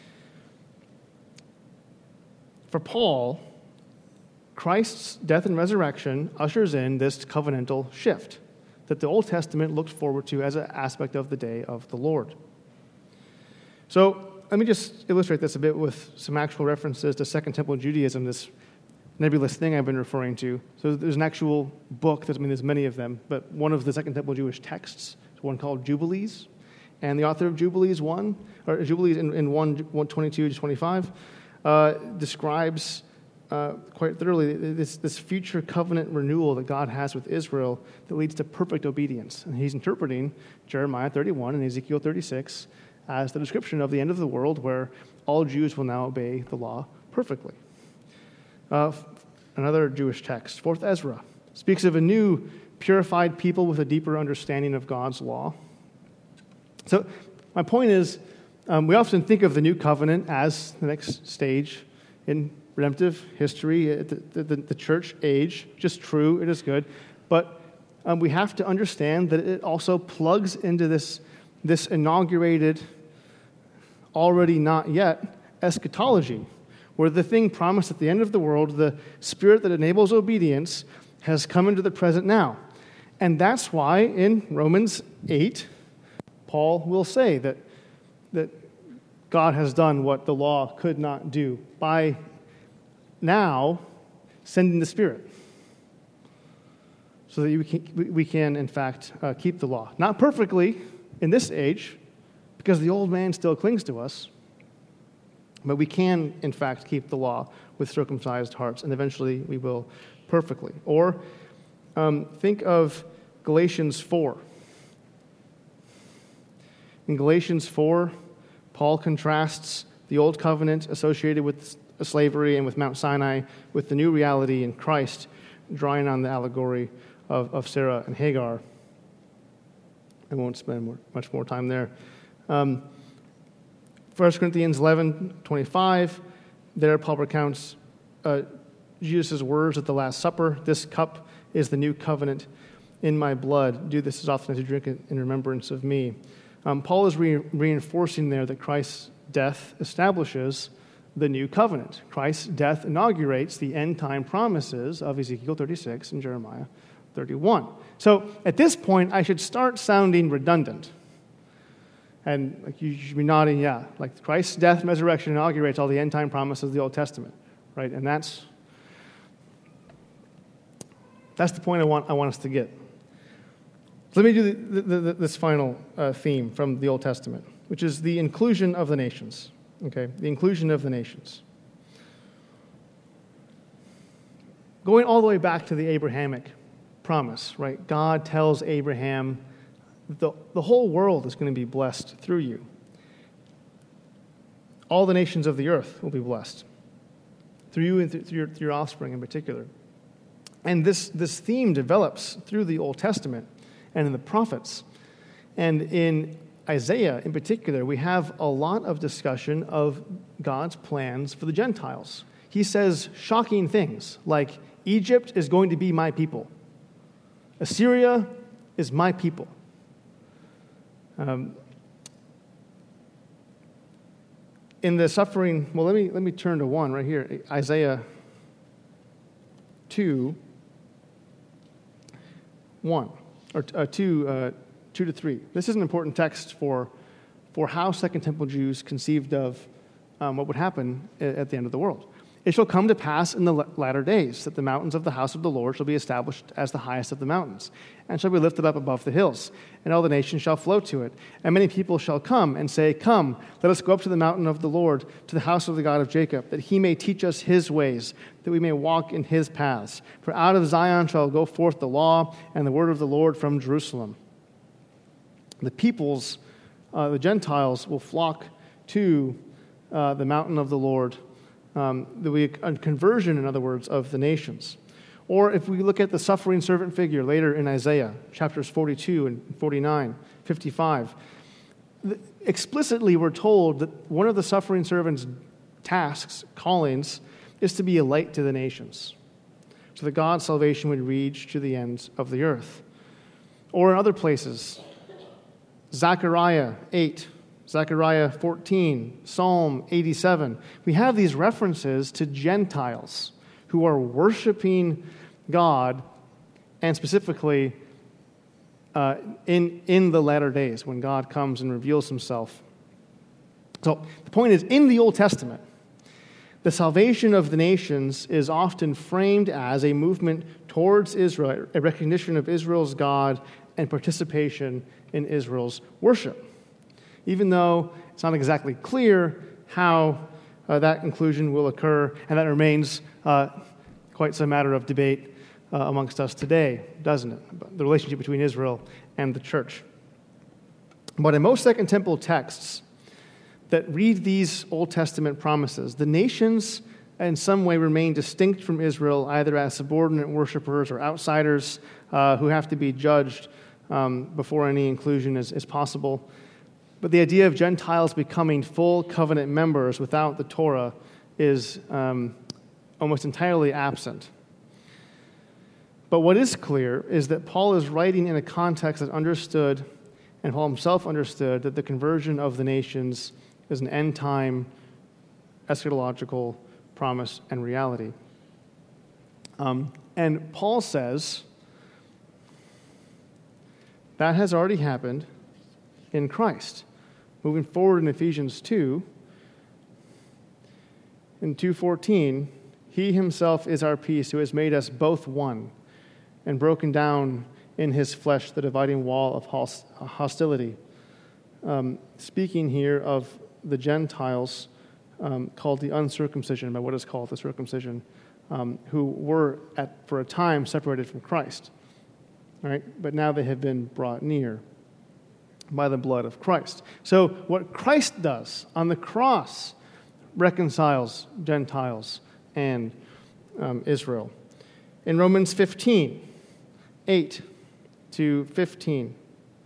For Paul, Christ's death and resurrection ushers in this covenantal shift that the Old Testament looked forward to as an aspect of the day of the Lord. So let me just illustrate this a bit with some actual references to Second Temple Judaism, this nebulous thing I've been referring to. So there's an actual book, there's many of them, but one of the Second Temple Jewish texts is one called Jubilees. And the author of Jubilees in 1:22 to 25 describes quite thoroughly this future covenant renewal that God has with Israel that leads to perfect obedience. And he's interpreting Jeremiah 31 and Ezekiel 36 as the description of the end of the world where all Jews will now obey the law perfectly. Another Jewish text, 4th Ezra, speaks of a new purified people with a deeper understanding of God's law. So my point is, we often think of the new covenant as the next stage in redemptive history, the church age, which is true, it is good, but we have to understand that it also plugs into this inaugurated, already not yet, eschatology, where the thing promised at the end of the world, the Spirit that enables obedience, has come into the present now. And that's why in Romans 8, Paul will say that God has done what the law could not do by now sending the Spirit, so that we can in fact, keep the law. Not perfectly in this age, because the old man still clings to us, but we can, in fact, keep the law with circumcised hearts, and eventually we will perfectly. Or think of Galatians 4. In Galatians 4, Paul contrasts the old covenant associated with slavery and with Mount Sinai with the new reality in Christ, drawing on the allegory of Sarah and Hagar. I won't spend much more time there. 1 Corinthians 11:25, there Paul recounts Jesus' words at the Last Supper. This cup is the new covenant in my blood. Do this as often as you drink it in remembrance of me. Paul is reinforcing there that Christ's death establishes the new covenant. Christ's death inaugurates the end-time promises of Ezekiel 36 and Jeremiah 31. So at this point, I should start sounding redundant. And like you should be nodding, yeah. Like Christ's death and resurrection inaugurates all the end-time promises of the Old Testament, right? And that's the point I want us to get. So let me do this final theme from the Old Testament, which is the inclusion of the nations. Okay, the inclusion of the nations. Going all the way back to the Abrahamic promise, right? God tells Abraham, the whole world is going to be blessed through you. All the nations of the earth will be blessed through you and through your offspring in particular. And this theme develops through the Old Testament and in the prophets. And in Isaiah in particular, we have a lot of discussion of God's plans for the Gentiles. He says shocking things like, Egypt is going to be my people. Assyria is my people. In the suffering, well, let me turn to one right here, Isaiah 2:1 or 2-3. This is an important text for how Second Temple Jews conceived of what would happen at the end of the world. It shall come to pass in the latter days that the mountains of the house of the Lord shall be established as the highest of the mountains, and shall be lifted up above the hills, and all the nations shall flow to it. And many people shall come and say, Come, let us go up to the mountain of the Lord, to the house of the God of Jacob, that he may teach us his ways, that we may walk in his paths. For out of Zion shall go forth the law and the word of the Lord from Jerusalem. The peoples, the Gentiles, will flock to the mountain of the Lord. There will be a conversion, in other words, of the nations. Or if we look at the suffering servant figure later in Isaiah, chapters 42 and 49, 55, explicitly we're told that one of the suffering servant's tasks, callings, is to be a light to the nations, so that God's salvation would reach to the ends of the earth. Or in other places, Zechariah 8, Zechariah 14, Psalm 87. We have these references to Gentiles who are worshiping God, and specifically in the latter days when God comes and reveals himself. So the point is, in the Old Testament, the salvation of the nations is often framed as a movement towards Israel, a recognition of Israel's God and participation in Israel's worship, even though it's not exactly clear how that inclusion will occur, and that remains quite some matter of debate amongst us today, doesn't it? The relationship between Israel and the church. But in most Second Temple texts that read these Old Testament promises, the nations in some way remain distinct from Israel, either as subordinate worshipers or outsiders who have to be judged before any inclusion is possible. But the idea of Gentiles becoming full covenant members without the Torah is almost entirely absent. But what is clear is that Paul is writing in a context that understood, and Paul himself understood, that the conversion of the nations is an end-time eschatological promise and reality. And Paul says that has already happened in Christ. Moving forward in Ephesians 2, in 2:14, he himself is our peace, who has made us both one, and broken down in his flesh the dividing wall of hostility. Speaking here of the Gentiles called the uncircumcision, by what is called the circumcision, who were for a time separated from Christ, right? But now they have been brought near by the blood of Christ. So what Christ does on the cross reconciles Gentiles and Israel. In Romans 15, 8 to 15,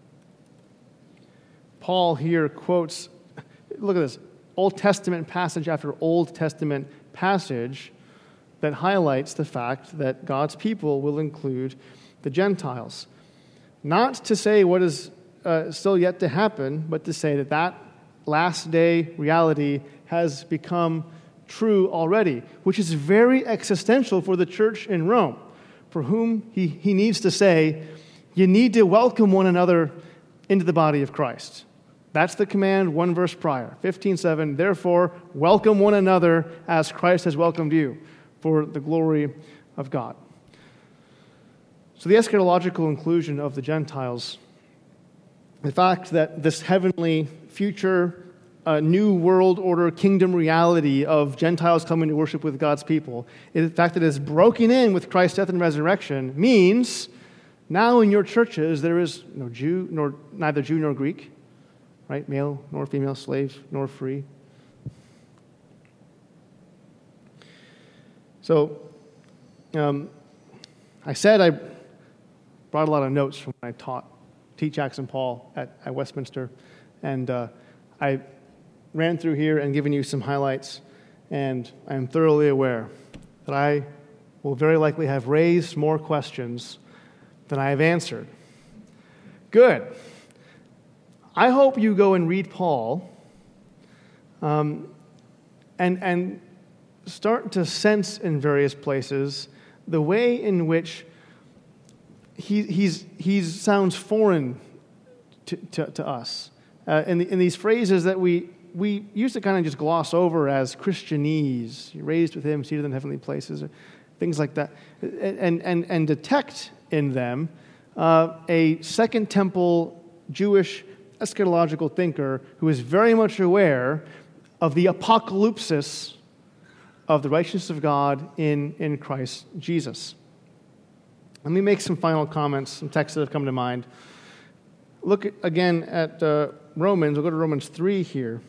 Paul here quotes, look at this, Old Testament passage after Old Testament passage that highlights the fact that God's people will include the Gentiles. Not to say what is still yet to happen, but to say that that last day reality has become true already, which is very existential for the church in Rome, for whom he needs to say, you need to welcome one another into the body of Christ. That's the command one verse prior, 15:7, therefore welcome one another as Christ has welcomed you for the glory of God. So the eschatological inclusion of the Gentiles, the fact that this heavenly future new world order kingdom reality of Gentiles coming to worship with God's people, the fact that it is broken in with Christ's death and resurrection means now in your churches there is neither Jew nor Greek, right? Male nor female, slave nor free. So I said I brought a lot of notes from when I teach Jackson Paul at Westminster, and I ran through here and given you some highlights, and I am thoroughly aware that I will very likely have raised more questions than I have answered. Good. I hope you go and read Paul and start to sense in various places the way in which he sounds foreign to us. In these phrases that we used to kind of just gloss over as Christianese, raised with him, seated in heavenly places, or things like that, and detect in them a Second Temple Jewish eschatological thinker who is very much aware of the apocalypsis of the righteousness of God in Christ Jesus. Let me make some final comments, some texts that have come to mind. Look again at Romans. We'll go to Romans 3 here.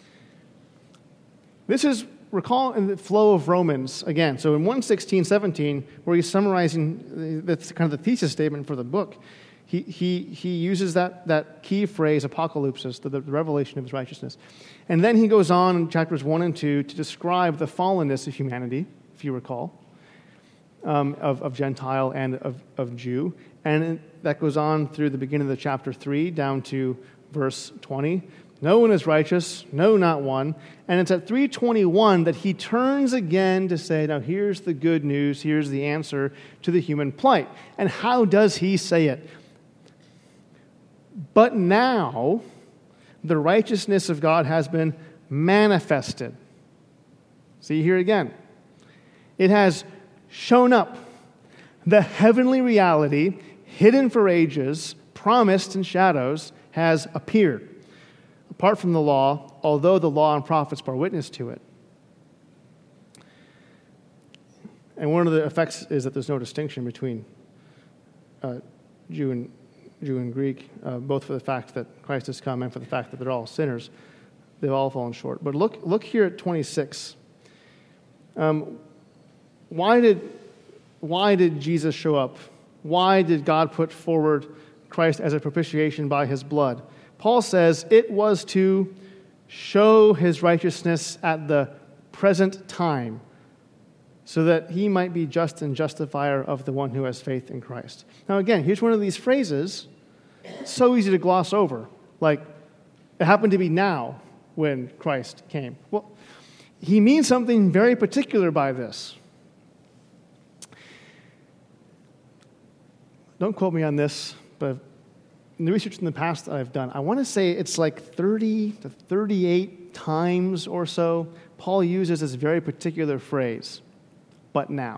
Recall in the flow of Romans again. So in 1:16-17, where he's summarizing that's kind of the thesis statement for the book, he uses that key phrase, apocalypsis, the revelation of his righteousness. And then he goes on in chapters 1 and 2 to describe the fallenness of humanity, if you recall, of Gentile and of Jew. And that goes on through the beginning of the chapter 3 down to verse 20. No one is righteous, no, not one. And it's at 3:21 that he turns again to say, now here's the good news, here's the answer to the human plight. And how does he say it? But now the righteousness of God has been manifested. See here again. It has shown up. The heavenly reality, hidden for ages, promised in shadows, has appeared. Apart from the law, although the law and prophets bore witness to it. And one of the effects is that there's no distinction between Jew and Greek, both for the fact that Christ has come and for the fact that they're all sinners. They've all fallen short. But look here at 26. Why did Jesus show up? Why did God put forward Christ as a propitiation by his blood? Paul says it was to show his righteousness at the present time, so that he might be just and justifier of the one who has faith in Christ. Now again, here's one of these phrases, so easy to gloss over, like, it happened to be now when Christ came. Well, he means something very particular by this. Don't quote me on this, but in the research in the past that I've done, I want to say it's like 30 to 38 times or so, Paul uses this very particular phrase, but now.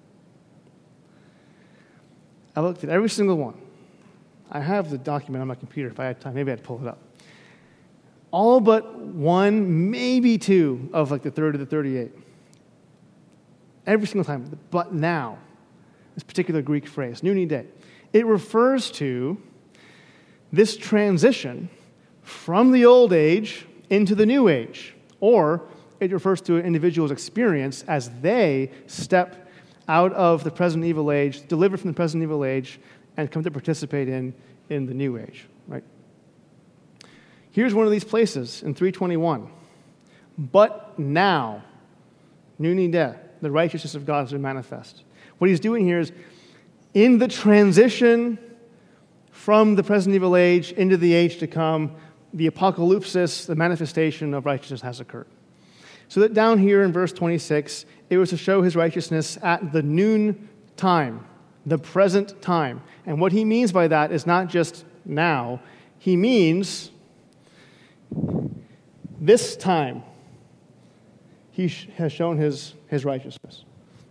I looked at every single one. I have the document on my computer. If I had time, maybe I'd pull it up. All but one, maybe two of like the 30 to 38. Every single time, but now. This particular Greek phrase, nuni de. It refers to this transition from the old age into the new age, or it refers to an individual's experience as they step out of the present evil age, delivered from the present evil age, and come to participate in the new age, right? Here's one of these places in 3:21. But now, nuni de, the righteousness of God has been manifest. What he's doing here is, in the transition from the present evil age into the age to come, the apocalypsis, the manifestation of righteousness has occurred. So that down here in verse 26, it was to show his righteousness at the noon time, the present time. And what he means by that is not just now, he means this time he has shown his righteousness.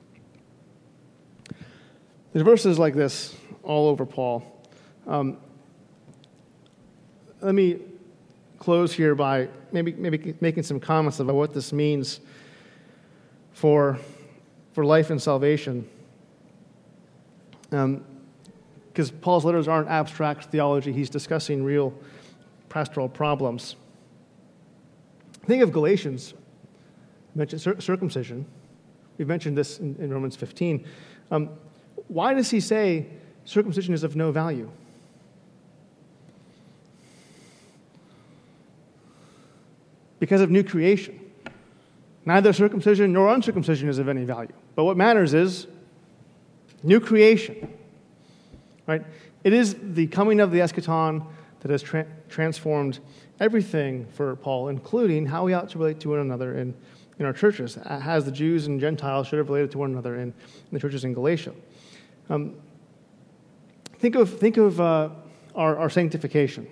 There's verses like this all over Paul. Let me close here by maybe making some comments about what this means for life and salvation. Because Paul's letters aren't abstract theology. He's discussing real pastoral problems. Think of Galatians. I mentioned circumcision. We've mentioned this in Romans 15. Why does he say circumcision is of no value? Because of new creation. Neither circumcision nor uncircumcision is of any value. But what matters is new creation. Right? It is the coming of the eschaton that has transformed everything for Paul, including how we ought to relate to one another in our churches, as the Jews and Gentiles should have related to one another in the churches in Galatia. Think of our sanctification.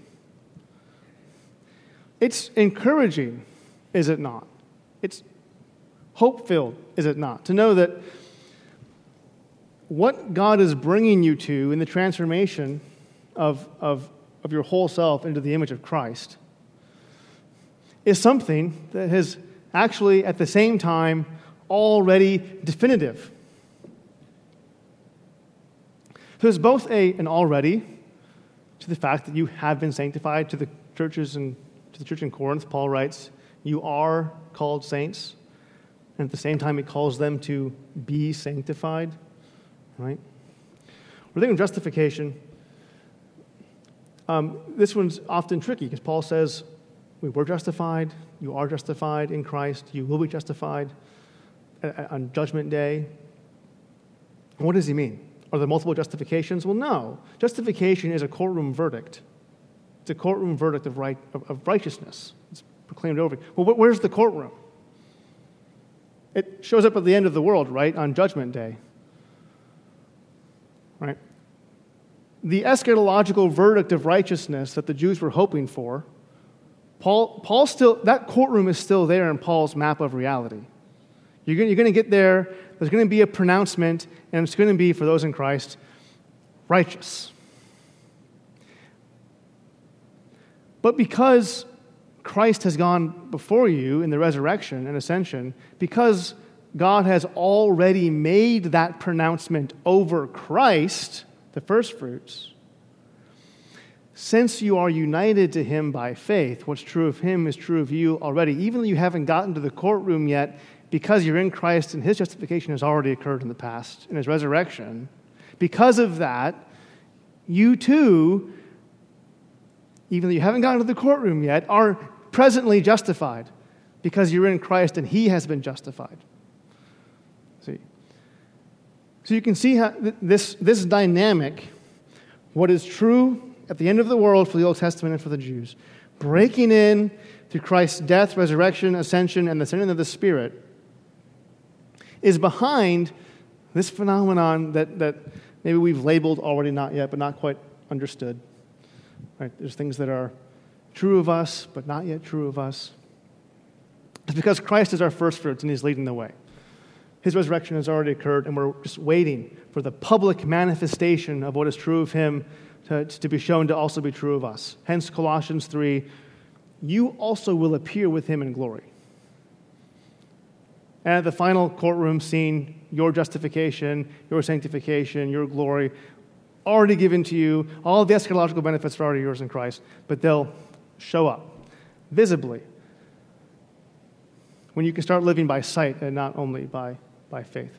It's encouraging, is it not? It's hope-filled, is it not? To know that what God is bringing you to in the transformation of your whole self into the image of Christ is something that has actually, at the same time, already definitive. So there's both an already to the fact that you have been sanctified. To the churches and to the church in Corinth, Paul writes, you are called saints, and at the same time he calls them to be sanctified. Right? We're thinking of justification. This one's often tricky because Paul says, we were justified, you are justified in Christ, you will be justified on Judgment Day. What does he mean? Are there multiple justifications? Well, no. Justification is a courtroom verdict. It's a courtroom verdict of righteousness. It's proclaimed over. Well, where's the courtroom? It shows up at the end of the world, right, on Judgment Day. Right? The eschatological verdict of righteousness that the Jews were hoping for, Paul still, that courtroom is still there in Paul's map of reality. You're going to get there, there's going to be a pronouncement, and it's going to be, for those in Christ, righteous. But because Christ has gone before you in the resurrection and ascension, because God has already made that pronouncement over Christ, the first fruits, since you are united to him by faith, what's true of him is true of you already. Even though you haven't gotten to the courtroom yet, because you're in Christ and his justification has already occurred in the past in his resurrection, because of that, you too, even though you haven't gotten to the courtroom yet, are presently justified because you're in Christ and he has been justified. See? So you can see how this dynamic, what is true at the end of the world for the Old Testament and for the Jews, breaking in through Christ's death, resurrection, ascension, and the sending of the Spirit, is behind this phenomenon that maybe we've labeled already not yet, but not quite understood. Right? There's things that are true of us, but not yet true of us. It's because Christ is our first fruits and he's leading the way. His resurrection has already occurred, and we're just waiting for the public manifestation of what is true of him to be shown to also be true of us. Hence Colossians 3, you also will appear with him in glory. And at the final courtroom scene, your justification, your sanctification, your glory, already given to you. All of the eschatological benefits are already yours in Christ, but they'll show up visibly when you can start living by sight and not only by faith.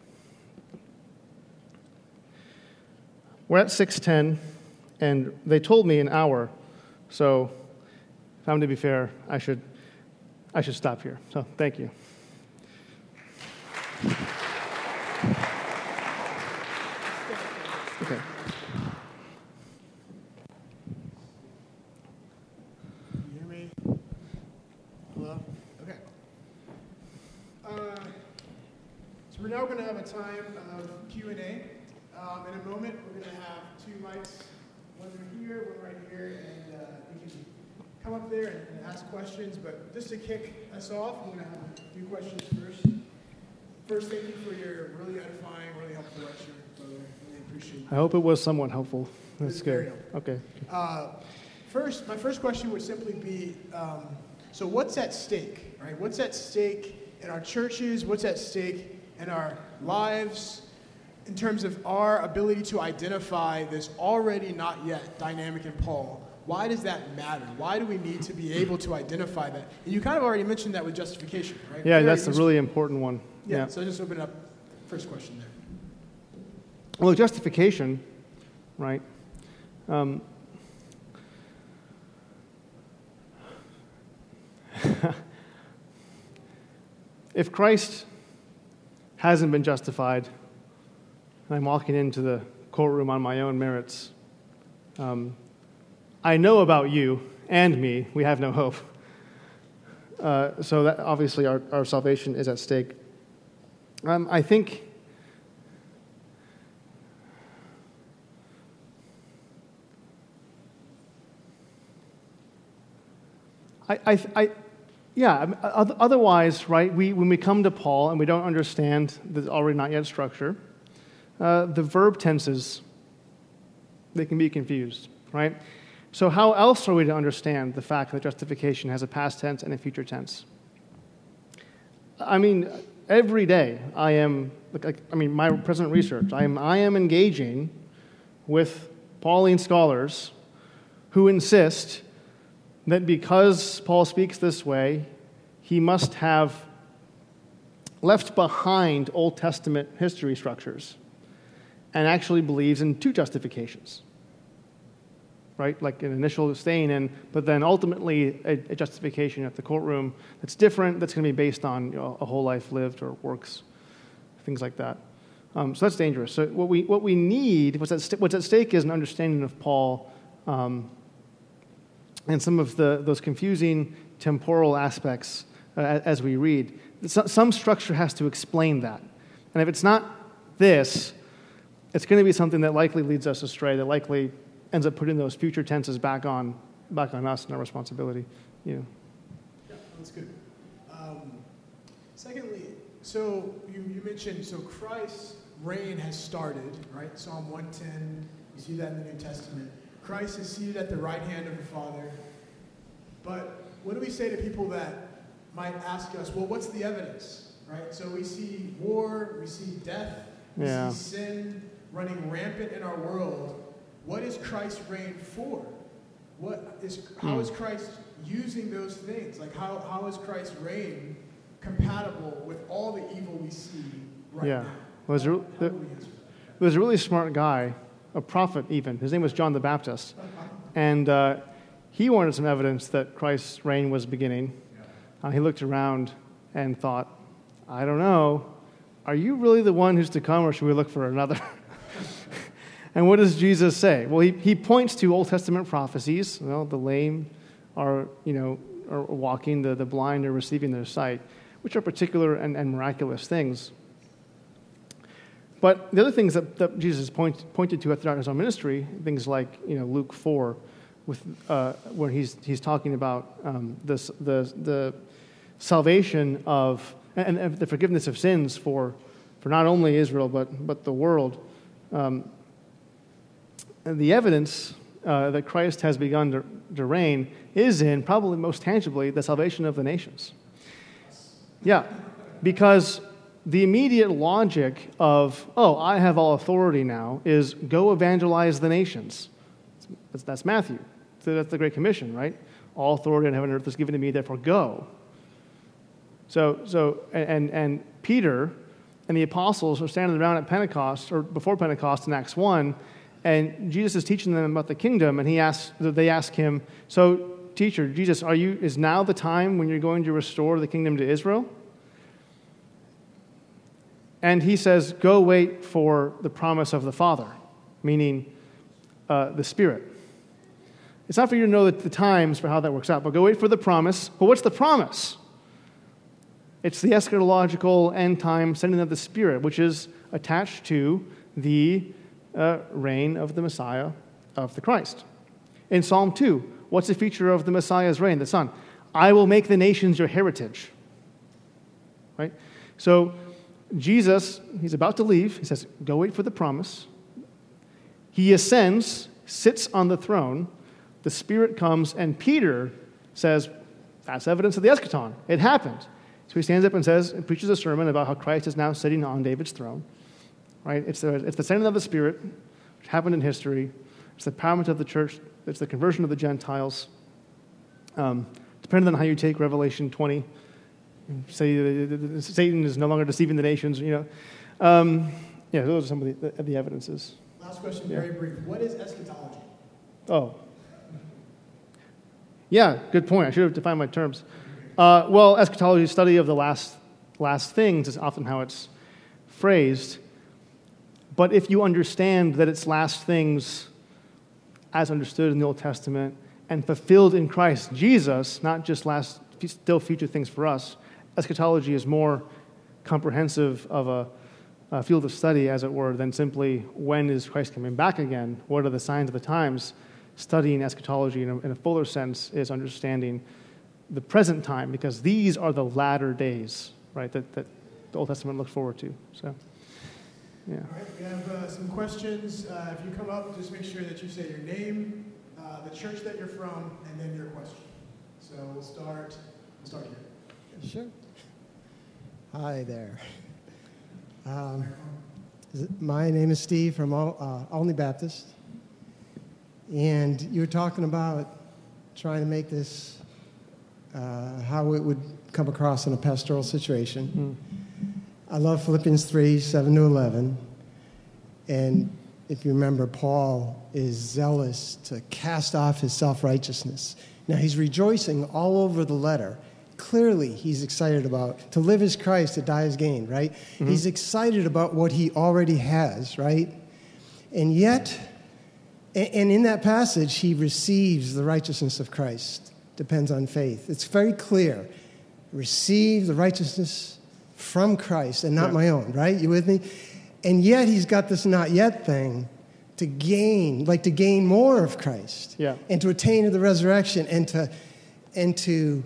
We're at 6:10, and they told me an hour, so if I'm to be fair, I should stop here. So thank you. Okay. Can you hear me? Hello? Okay. So we're now going to have a time of Q&A. In a moment, we're going to have two mics, one right here, one right here, and you can come up there and ask questions. But just to kick us off, I'm going to have a few questions first. First, thank you for your really edifying, really helpful lecture, brother. Really appreciate it. I hope it was somewhat helpful. That's good. Okay. First, my first question would simply be, so what's at stake, right? What's at stake in our churches? What's at stake in our lives in terms of our ability to identify this already not yet dynamic in Paul? Why does that matter? Why do we need to be able to identify that? And you kind of already mentioned that with justification, right? Yeah, that's a really important one. Yeah, so just open up first question there. Well, justification, right? If Christ hasn't been justified, and I'm walking into the courtroom on my own merits, I know about you and me, we have no hope. So that obviously our salvation is at stake. I think otherwise, right, when we come to Paul and we don't understand the already not yet structure, the verb tenses, they can be confused, right? So how else are we to understand the fact that justification has a past tense and a future tense? I mean, every day my present research, I am engaging with Pauline scholars who insist that because Paul speaks this way, he must have left behind Old Testament history structures and actually believes in two justifications, right? Like an initial staying in, but then ultimately a justification at the courtroom that's different, that's going to be based on a whole life lived or works, things like that. So that's dangerous. So what we need, what's at stake is an understanding of Paul and some of those confusing temporal aspects as we read. Some structure has to explain that. And if it's not this, it's going to be something that likely leads us astray, that likely ends up putting those future tenses back on us and our responsibility. Yeah, that's good. Secondly, so you mentioned, so Christ's reign has started, right? Psalm 110, you see that in the New Testament. Christ is seated at the right hand of the Father. But what do we say to people that might ask us, well, what's the evidence, right? So we see war, we see death, we see sin running rampant in our world. What is Christ's reign for? How is Christ using those things? Like how is Christ's reign compatible with all the evil we see right now? Well, there was a really smart guy, a prophet even. His name was John the Baptist. And he wanted some evidence that Christ's reign was beginning. He looked around and thought, I don't know, are you really the one who's to come, or should we look for another? And what does Jesus say? Well, he points to Old Testament prophecies. Well, the lame are walking, the blind are receiving their sight, which are particular and miraculous things. But the other things that Jesus pointed to throughout his own ministry, things like Luke 4, where he's talking about the salvation of and the forgiveness of sins for not only Israel but the world. And the evidence that Christ has begun to reign is in, probably most tangibly, the salvation of the nations. Yeah, because the immediate logic of, I have all authority now, is go evangelize the nations. That's Matthew. So that's the Great Commission, right? All authority in heaven and earth is given to me, therefore go. So Peter and the apostles are standing around at Pentecost, or before Pentecost in Acts 1, and Jesus is teaching them about the kingdom, and they ask him, so teacher, Jesus, is now the time when you're going to restore the kingdom to Israel? And he says, go wait for the promise of the Father, meaning the Spirit. It's not for you to know the times for how that works out, but go wait for the promise. Well, what's the promise? It's the eschatological end time sending of the Spirit, which is attached to the reign of the Messiah, of the Christ. In Psalm 2, what's the feature of the Messiah's reign? The Son. I will make the nations your heritage. Right? So Jesus, he's about to leave. He says, go wait for the promise. He ascends, sits on the throne. The Spirit comes, and Peter says, that's evidence of the eschaton. It happened. So he stands up and preaches a sermon about how Christ is now sitting on David's throne. Right? It's the sending of the Spirit, which happened in history. It's the empowerment of the church. It's the conversion of the Gentiles. Depending on how you take Revelation 20, say Satan is no longer deceiving the nations. Those are some of the evidences. Last question, very brief. What is eschatology? Oh. Yeah, good point. I should have defined my terms. Well, eschatology is study of the last things is often how it's phrased. But if you understand that it's last things as understood in the Old Testament and fulfilled in Christ Jesus, not just still future things for us, eschatology is more comprehensive of a field of study, as it were, than simply when is Christ coming back again? What are the signs of the times? Studying eschatology in a fuller sense is understanding the present time, because these are the latter days, right, that the Old Testament looks forward to. So, yeah. All right, we have some questions. If you come up, just make sure that you say your name, the church that you're from, and then your question. So we'll start here. Sure. Hi there. My name is Steve from Olney Baptist, and you were talking about trying to make this how it would come across in a pastoral situation. I love Philippians 3, 7 to 11, and if you remember, Paul is zealous to cast off his self-righteousness. Now, he's rejoicing all over the letter. Clearly, he's excited about, to live is Christ, to die is gain, right? Mm-hmm. He's excited about what he already has, right? And yet, and in that passage, he receives the righteousness of Christ. Depends on faith. It's very clear. Receive the righteousness from Christ and not my own, right? You with me? And yet, he's got this not yet thing to gain more of Christ. Yeah. And to attain to the resurrection and to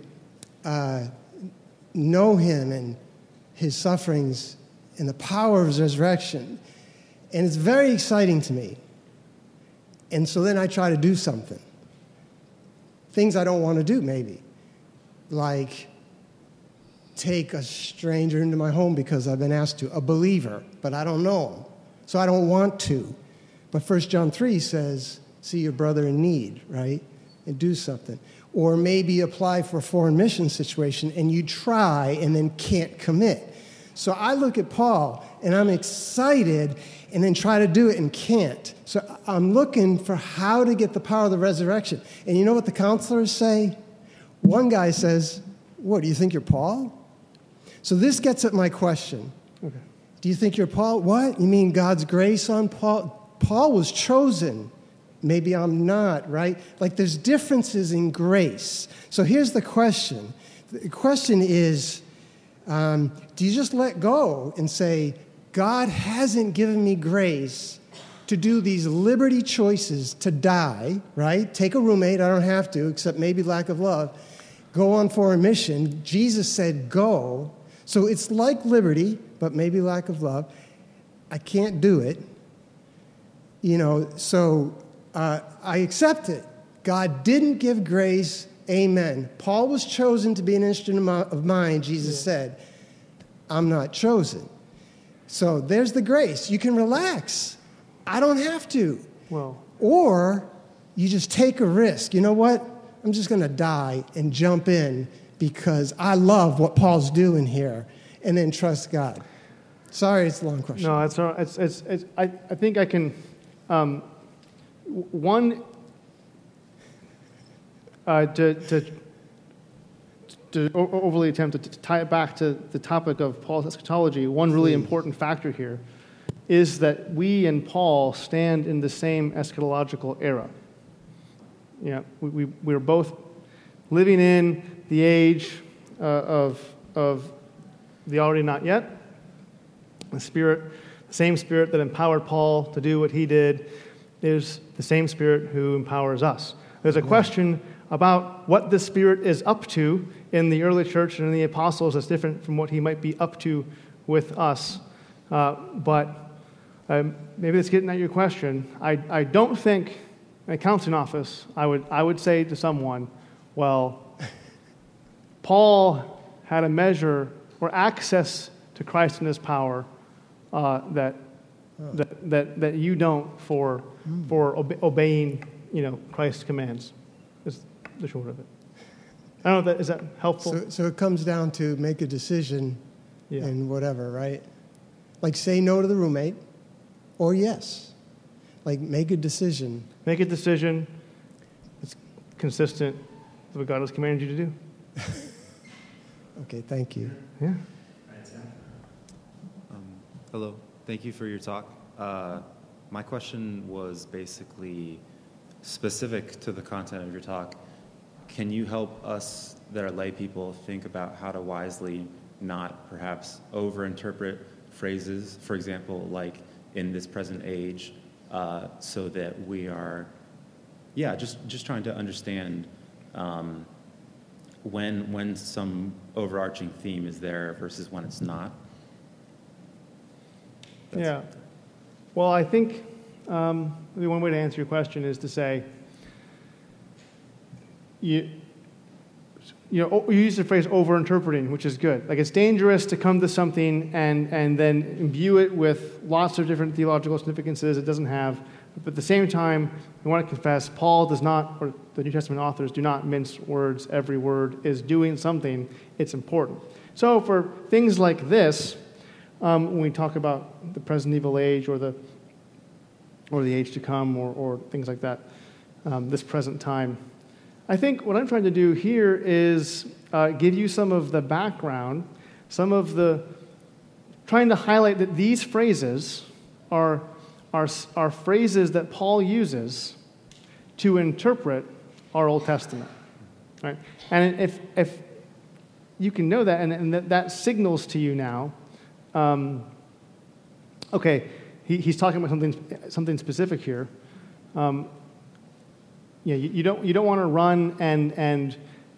know him and his sufferings and the power of his resurrection. And it's very exciting to me. And so then I try to do something. Things I don't want to do, maybe. Like take a stranger into my home because I've been asked to, a believer, but I don't know him. So I don't want to. But 1 John 3 says, see your brother in need, right? And do something. or maybe apply for a foreign mission situation, and you try and then can't commit. So I look at Paul, and I'm excited, and then try to do it and can't. So I'm looking for how to get the power of the resurrection. And you know what the counselors say? One guy says, "What, do you think you're Paul?" So this gets at my question. Okay. Do you think you're Paul? What? You mean God's grace on Paul? Paul was chosen. Maybe I'm not, right? Like there's differences in grace. So here's the question. The question is, do you just let go and say, God hasn't given me grace to do these liberty choices to die, right? Take a roommate, I don't have to, except maybe lack of love. Go on foreign mission. Jesus said go. So it's like liberty, but maybe lack of love. I can't do it. So I accept it. God didn't give grace. Amen. Paul was chosen to be an instrument of mine, Jesus said. I'm not chosen. So there's the grace. You can relax. I don't have to. Well, or you just take a risk. You know what? I'm just going to die and jump in because I love what Paul's doing here, and then trust God. Sorry, it's a long question. no, it's all right. I think I can. One, to overly attempt to tie it back to the topic of Paul's eschatology, one really important factor here is that we and Paul stand in the same eschatological era. We're both living in the age of the already not yet. The same Spirit that empowered Paul to do what he did is the same Spirit who empowers us. There's a question about what the Spirit is up to in the early church and in the apostles that's different from what he might be up to with us. But maybe that's getting at your question. I don't think in a counseling office I would say to someone, well, Paul had a measure or access to Christ and his power that you don't for obeying Christ's commands. Is the short of it. I don't know if is that helpful. So it comes down to make a decision and whatever, right? Like say no to the roommate or yes. Like make a decision. Make a decision that's consistent with what God has commanded you to do. Okay, thank you. Yeah. Hello. Thank you for your talk. My question was basically specific to the content of your talk. Can you help us that are lay people think about how to wisely not perhaps overinterpret phrases, for example, like in this present age, so that we are, just trying to understand when some overarching theme is there versus when it's not? Well, I think maybe one way to answer your question is to say, you use the phrase over-interpreting, which is good. Like it's dangerous to come to something and then imbue it with lots of different theological significances it doesn't have. But at the same time, we want to confess, Paul does not, or the New Testament authors do not mince words. Every word is doing something. It's important. So for things like this, when we talk about the present evil age or the age to come or things like that, this present time, I think what I'm trying to do here is give you some of the background, trying to highlight that these phrases are phrases that Paul uses to interpret our Old Testament, right? And if you can know that, and that signals to you now, okay, he's talking about something specific here. You don't want to run and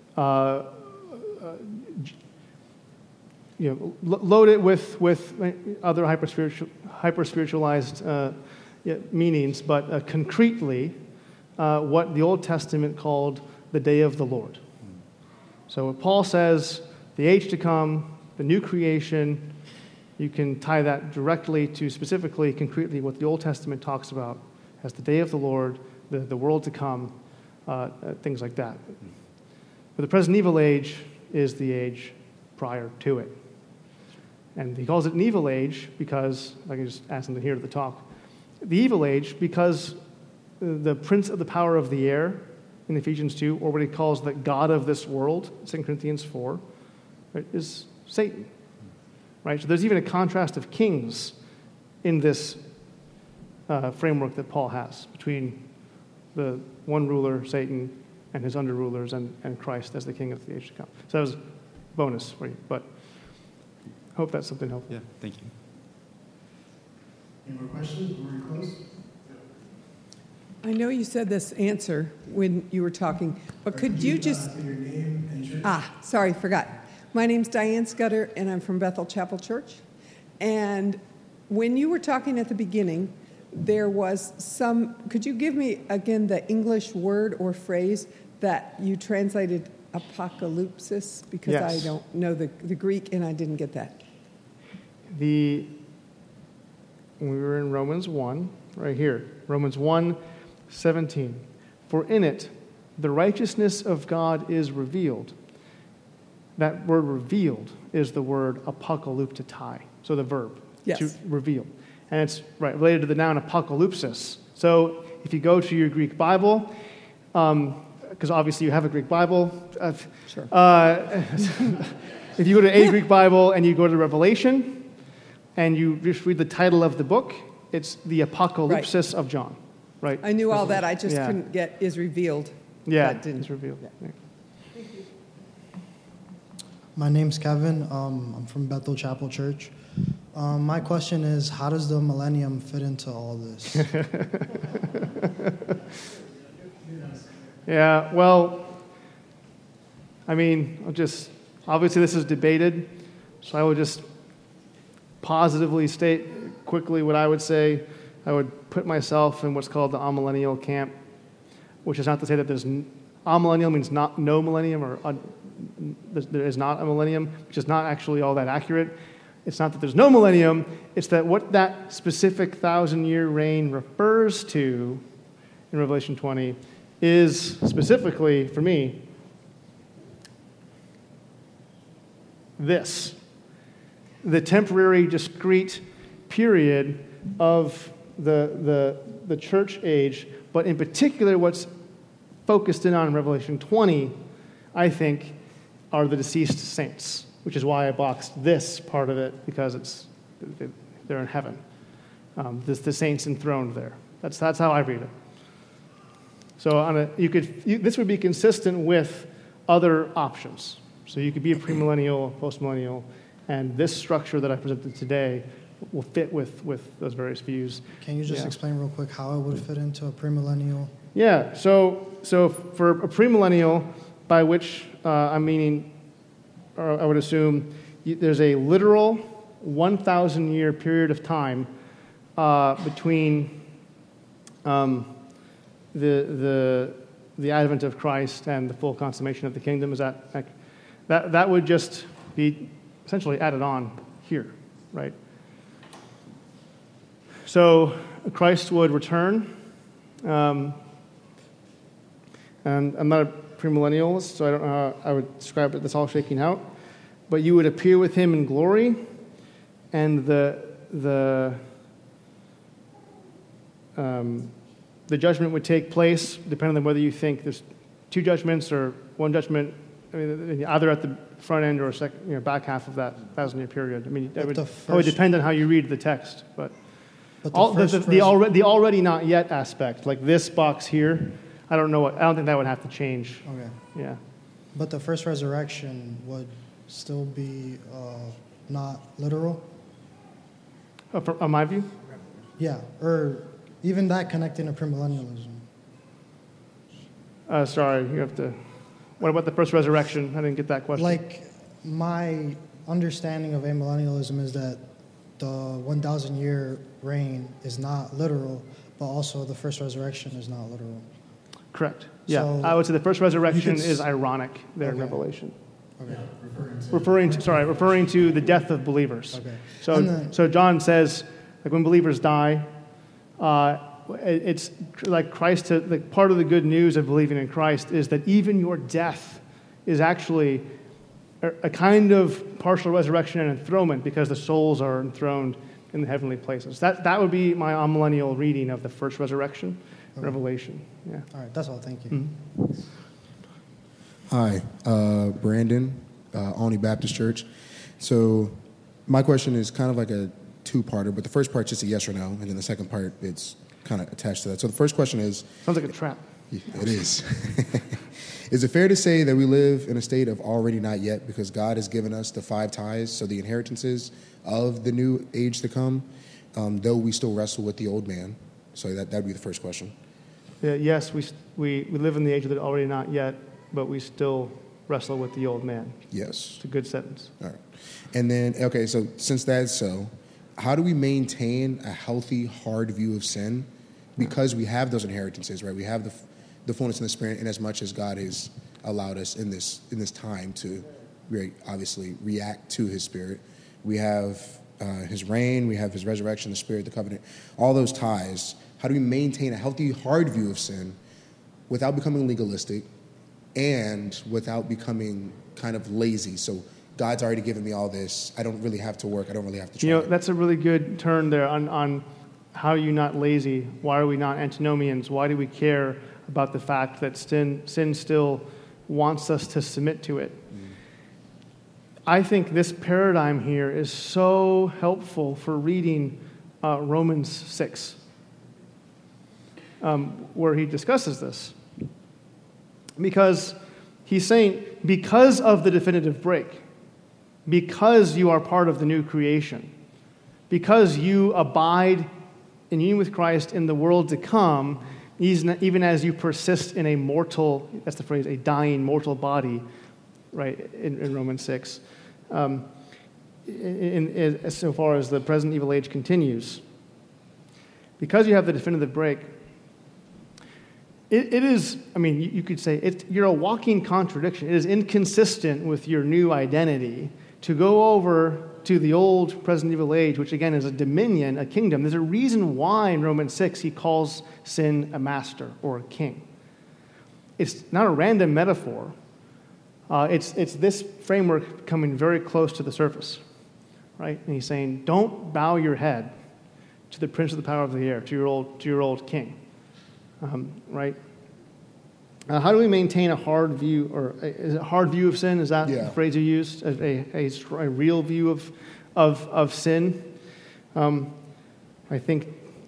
load it with other hyper-spiritualized meanings, but concretely what the Old Testament called the day of the Lord. So what Paul says, the age to come, the new creation, you can tie that directly to specifically, concretely, what the Old Testament talks about as the day of the Lord, the world to come, things like that. But the present evil age is the age prior to it. And he calls it an evil age because, I can just add something here to the talk, the evil age because the prince of the power of the air in Ephesians 2, or what he calls the God of this world, 2 Corinthians 4, right, is Satan. Right? So there's even a contrast of kings in this framework that Paul has between the one ruler, Satan, and his under-rulers, and Christ as the king of the age to come. So that was bonus for you, but I hope that's something helpful. Yeah, thank you. Any more questions? We're close. I know you said this answer when you were talking, but could you just... Your name and church? Sorry, forgot. My name's Diane Scudder, and I'm from Bethel Chapel Church. And when you were talking at the beginning, there was some... Could you give me, again, the English word or phrase that you translated apocalypsis? Because Yes. I don't know the Greek, and I didn't get that. When we were in Romans 1, right here, Romans 1:17. For in it, the righteousness of God is revealed. That word revealed is the word apocalyptai, so the verb, Yes. to reveal. And it's related to the noun apocalypsis. So if you go to your Greek Bible, because obviously you have a Greek Bible. Sure. If you go to a Greek Bible and you go to Revelation and you just read the title of the book, it's the Apocalypsis of John, right? I knew all that. I just Yeah. couldn't get is revealed. Yeah, That didn't. it's revealed. Yeah. Yeah. My name's Kevin. I'm from Bethel Chapel Church. My question is, how does the millennium fit into all this? Yeah, well, I mean, obviously this is debated, so I will just positively state quickly what I would say. I would put myself in what's called the amillennial camp, which is not to say that amillennial means no millennium, or there is not a millennium, which is not actually all that accurate. It's not that there's no millennium, it's that what that specific 1,000-year reign refers to in Revelation 20 is specifically, for me, the temporary, discrete period of the church age, but in particular what's focused in on Revelation 20, I think, are the deceased saints, which is why I boxed this part of it, because they're in heaven. The saints enthroned there. That's how I read it. So this would be consistent with other options. So you could be a premillennial, postmillennial, and this structure that I presented today will fit with those various views. Can you just explain real quick how it would fit into a premillennial? Yeah, so for a premillennial, by which I'm meaning, or I would assume, there's a literal 1,000-year period of time between the advent of Christ and the full consummation of the kingdom. Is that would just be essentially added on here, right? So Christ would return, and I'm not a premillennialist, so I don't know how I would describe it. That's all shaking out. But you would appear with him in glory, and the judgment would take place depending on whether you think there's two judgments or one judgment. I mean, either at the front end or back half of that 1,000-year period. I mean, it would depend on how you read the text, but the already not yet aspect, like this box here, I don't think that would have to change. Okay. Yeah. But the first resurrection would still be not literal? On my view? Yeah, or even that connecting to premillennialism. Sorry, you have to... What about the first resurrection? I didn't get that question. Like, my understanding of amillennialism is that the 1,000-year reign is not literal, but also the first resurrection is not literal. Correct. Yeah, So I would say the first resurrection is ironic there in Revelation. Okay. Referring to the death of believers. Okay. So John says, like when believers die, it's like Christ. Like part of the good news of believing in Christ is that even your death is actually a kind of partial resurrection and enthronement because the souls are enthroned in the heavenly places. That would be my amillennial reading of the first resurrection, Revelation. Yeah. All right, that's all. Thank you. Mm-hmm. Hi, Brandon, Olney Baptist Church. So my question is kind of like a two-parter, but the first part's just a yes or no, and then the second part, it's kind of attached to that. So the first question is... Sounds like a trap. It is. Is it fair to say that we live in a state of already not yet because God has given us the 5 tithes, so the inheritances of the new age to come, though we still wrestle with the old man? So that would be the first question. Yeah, yes, we live in the age of the already not yet, but we still wrestle with the old man. Yes. It's a good sentence. All right. And then, okay, so since that's so, how do we maintain a healthy, hard view of sin? Because we have those inheritances, right? We have the fullness in the Spirit, and as much as God has allowed us in this time to obviously react to His Spirit, we have His reign, we have His resurrection, the Spirit, the covenant, all those ties. How do we maintain a healthy, hard view of sin without becoming legalistic and without becoming kind of lazy? So God's already given me all this. I don't really have to work. I don't really have to try. You know, that's a really good turn there on how are you not lazy? Why are we not antinomians? Why do we care about the fact that sin still wants us to submit to it? I think this paradigm here is so helpful for reading Romans 6, where he discusses this. Because he's saying, because of the definitive break, because you are part of the new creation, because you abide in union with Christ in the world to come, even as you persist in a mortal, that's the phrase, a dying mortal body, right, in Romans 6, so far as the present evil age continues. Because you have the definitive break, it is, I mean, you could say, you're a walking contradiction. It is inconsistent with your new identity to go over to the old present evil age, which again is a dominion, a kingdom. There's a reason why in Romans 6 he calls sin a master or a king. It's not a random metaphor. It's this framework coming very close to the surface, right? And he's saying, don't bow your head to the prince of the power of the air, to your old king, right? How do we maintain a hard view, or is it hard view of sin? Is that the phrase you used? A real view of sin? I think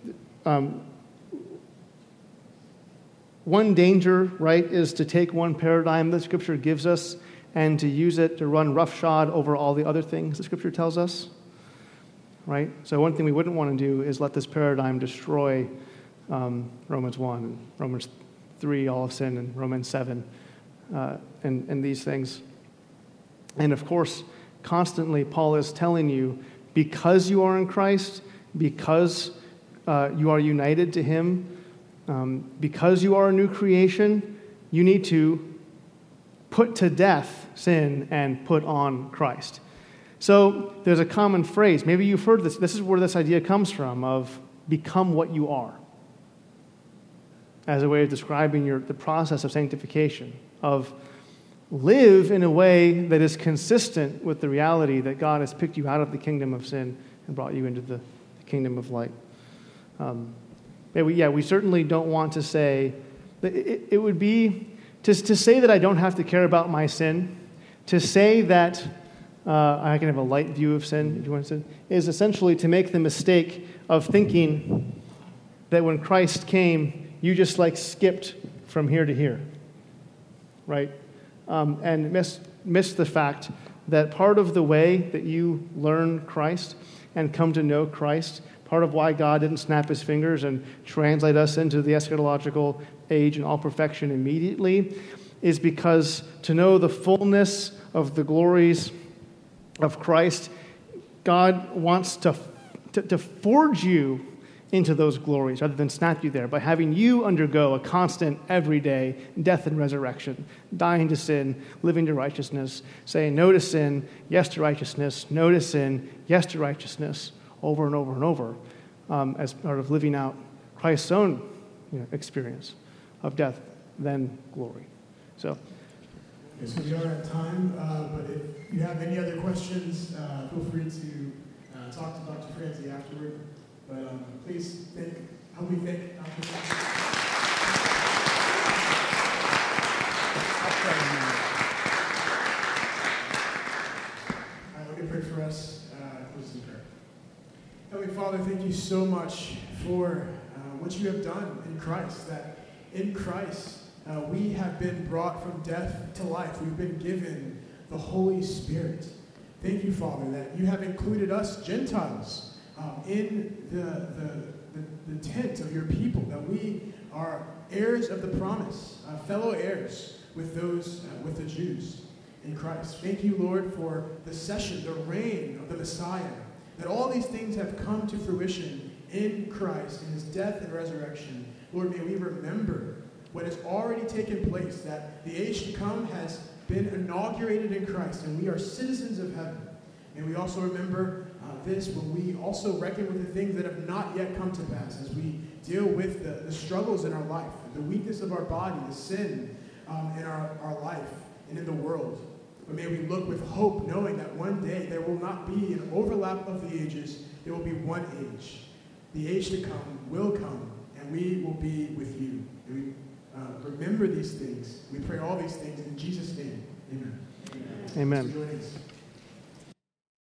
one danger, right, is to take one paradigm that Scripture gives us and to use it to run roughshod over all the other things the Scripture tells us, right? So one thing we wouldn't want to do is let this paradigm destroy Romans 1 and Romans 3, all of sin, and Romans 7, and these things. And of course, constantly Paul is telling you, because you are in Christ, because you are united to Him, because you are a new creation, you need to put to death sin and put on Christ. So there's a common phrase. Maybe you've heard this. This is where this idea comes from, of become what you are, as a way of describing the process of sanctification, of live in a way that is consistent with the reality that God has picked you out of the kingdom of sin and brought you into the kingdom of light. We certainly don't want to say, that it would be, to say that I don't have to care about my sin, to say that I can have a light view of sin, if you want to say, is essentially to make the mistake of thinking that when Christ came, you just skipped from here to here, right? And miss the fact that part of the way that you learn Christ and come to know Christ, part of why God didn't snap His fingers and translate us into the eschatological age and all perfection immediately, is because to know the fullness of the glories of Christ, God wants to forge you into those glories rather than snap you there by having you undergo a constant, everyday death and resurrection, dying to sin, living to righteousness, saying no to sin, yes to righteousness, no to sin, yes to righteousness, over and over and over, as part of living out Christ's own experience of death, then glory. So, Okay, so we are at time, but if you have any other questions, feel free to talk to Dr. Francie afterward. But please help me thank Dr. Francie. All right, let me pray for us. Close in prayer. Heavenly Father, thank you so much for what you have done in Christ, that in Christ we have been brought from death to life. We've been given the Holy Spirit. Thank you, Father, that you have included us Gentiles in the tent of your people, that we are heirs of the promise, fellow heirs with those, with the Jews in Christ. Thank you, Lord, for the session, the reign of the Messiah, that all these things have come to fruition in Christ, in his death and resurrection. Lord, may we remember what has already taken place, that the age to come has been inaugurated in Christ, and we are citizens of heaven. And we also remember this when we also reckon with the things that have not yet come to pass, as we deal with the struggles in our life, the weakness of our body, the sin in our life and in the world. But may we look with hope, knowing that one day there will not be an overlap of the ages. There will be one age. The age to come will come, and we will be with you. And we remember these things. We pray all these things in Jesus' name. Amen. Amen. Thanks for joining us.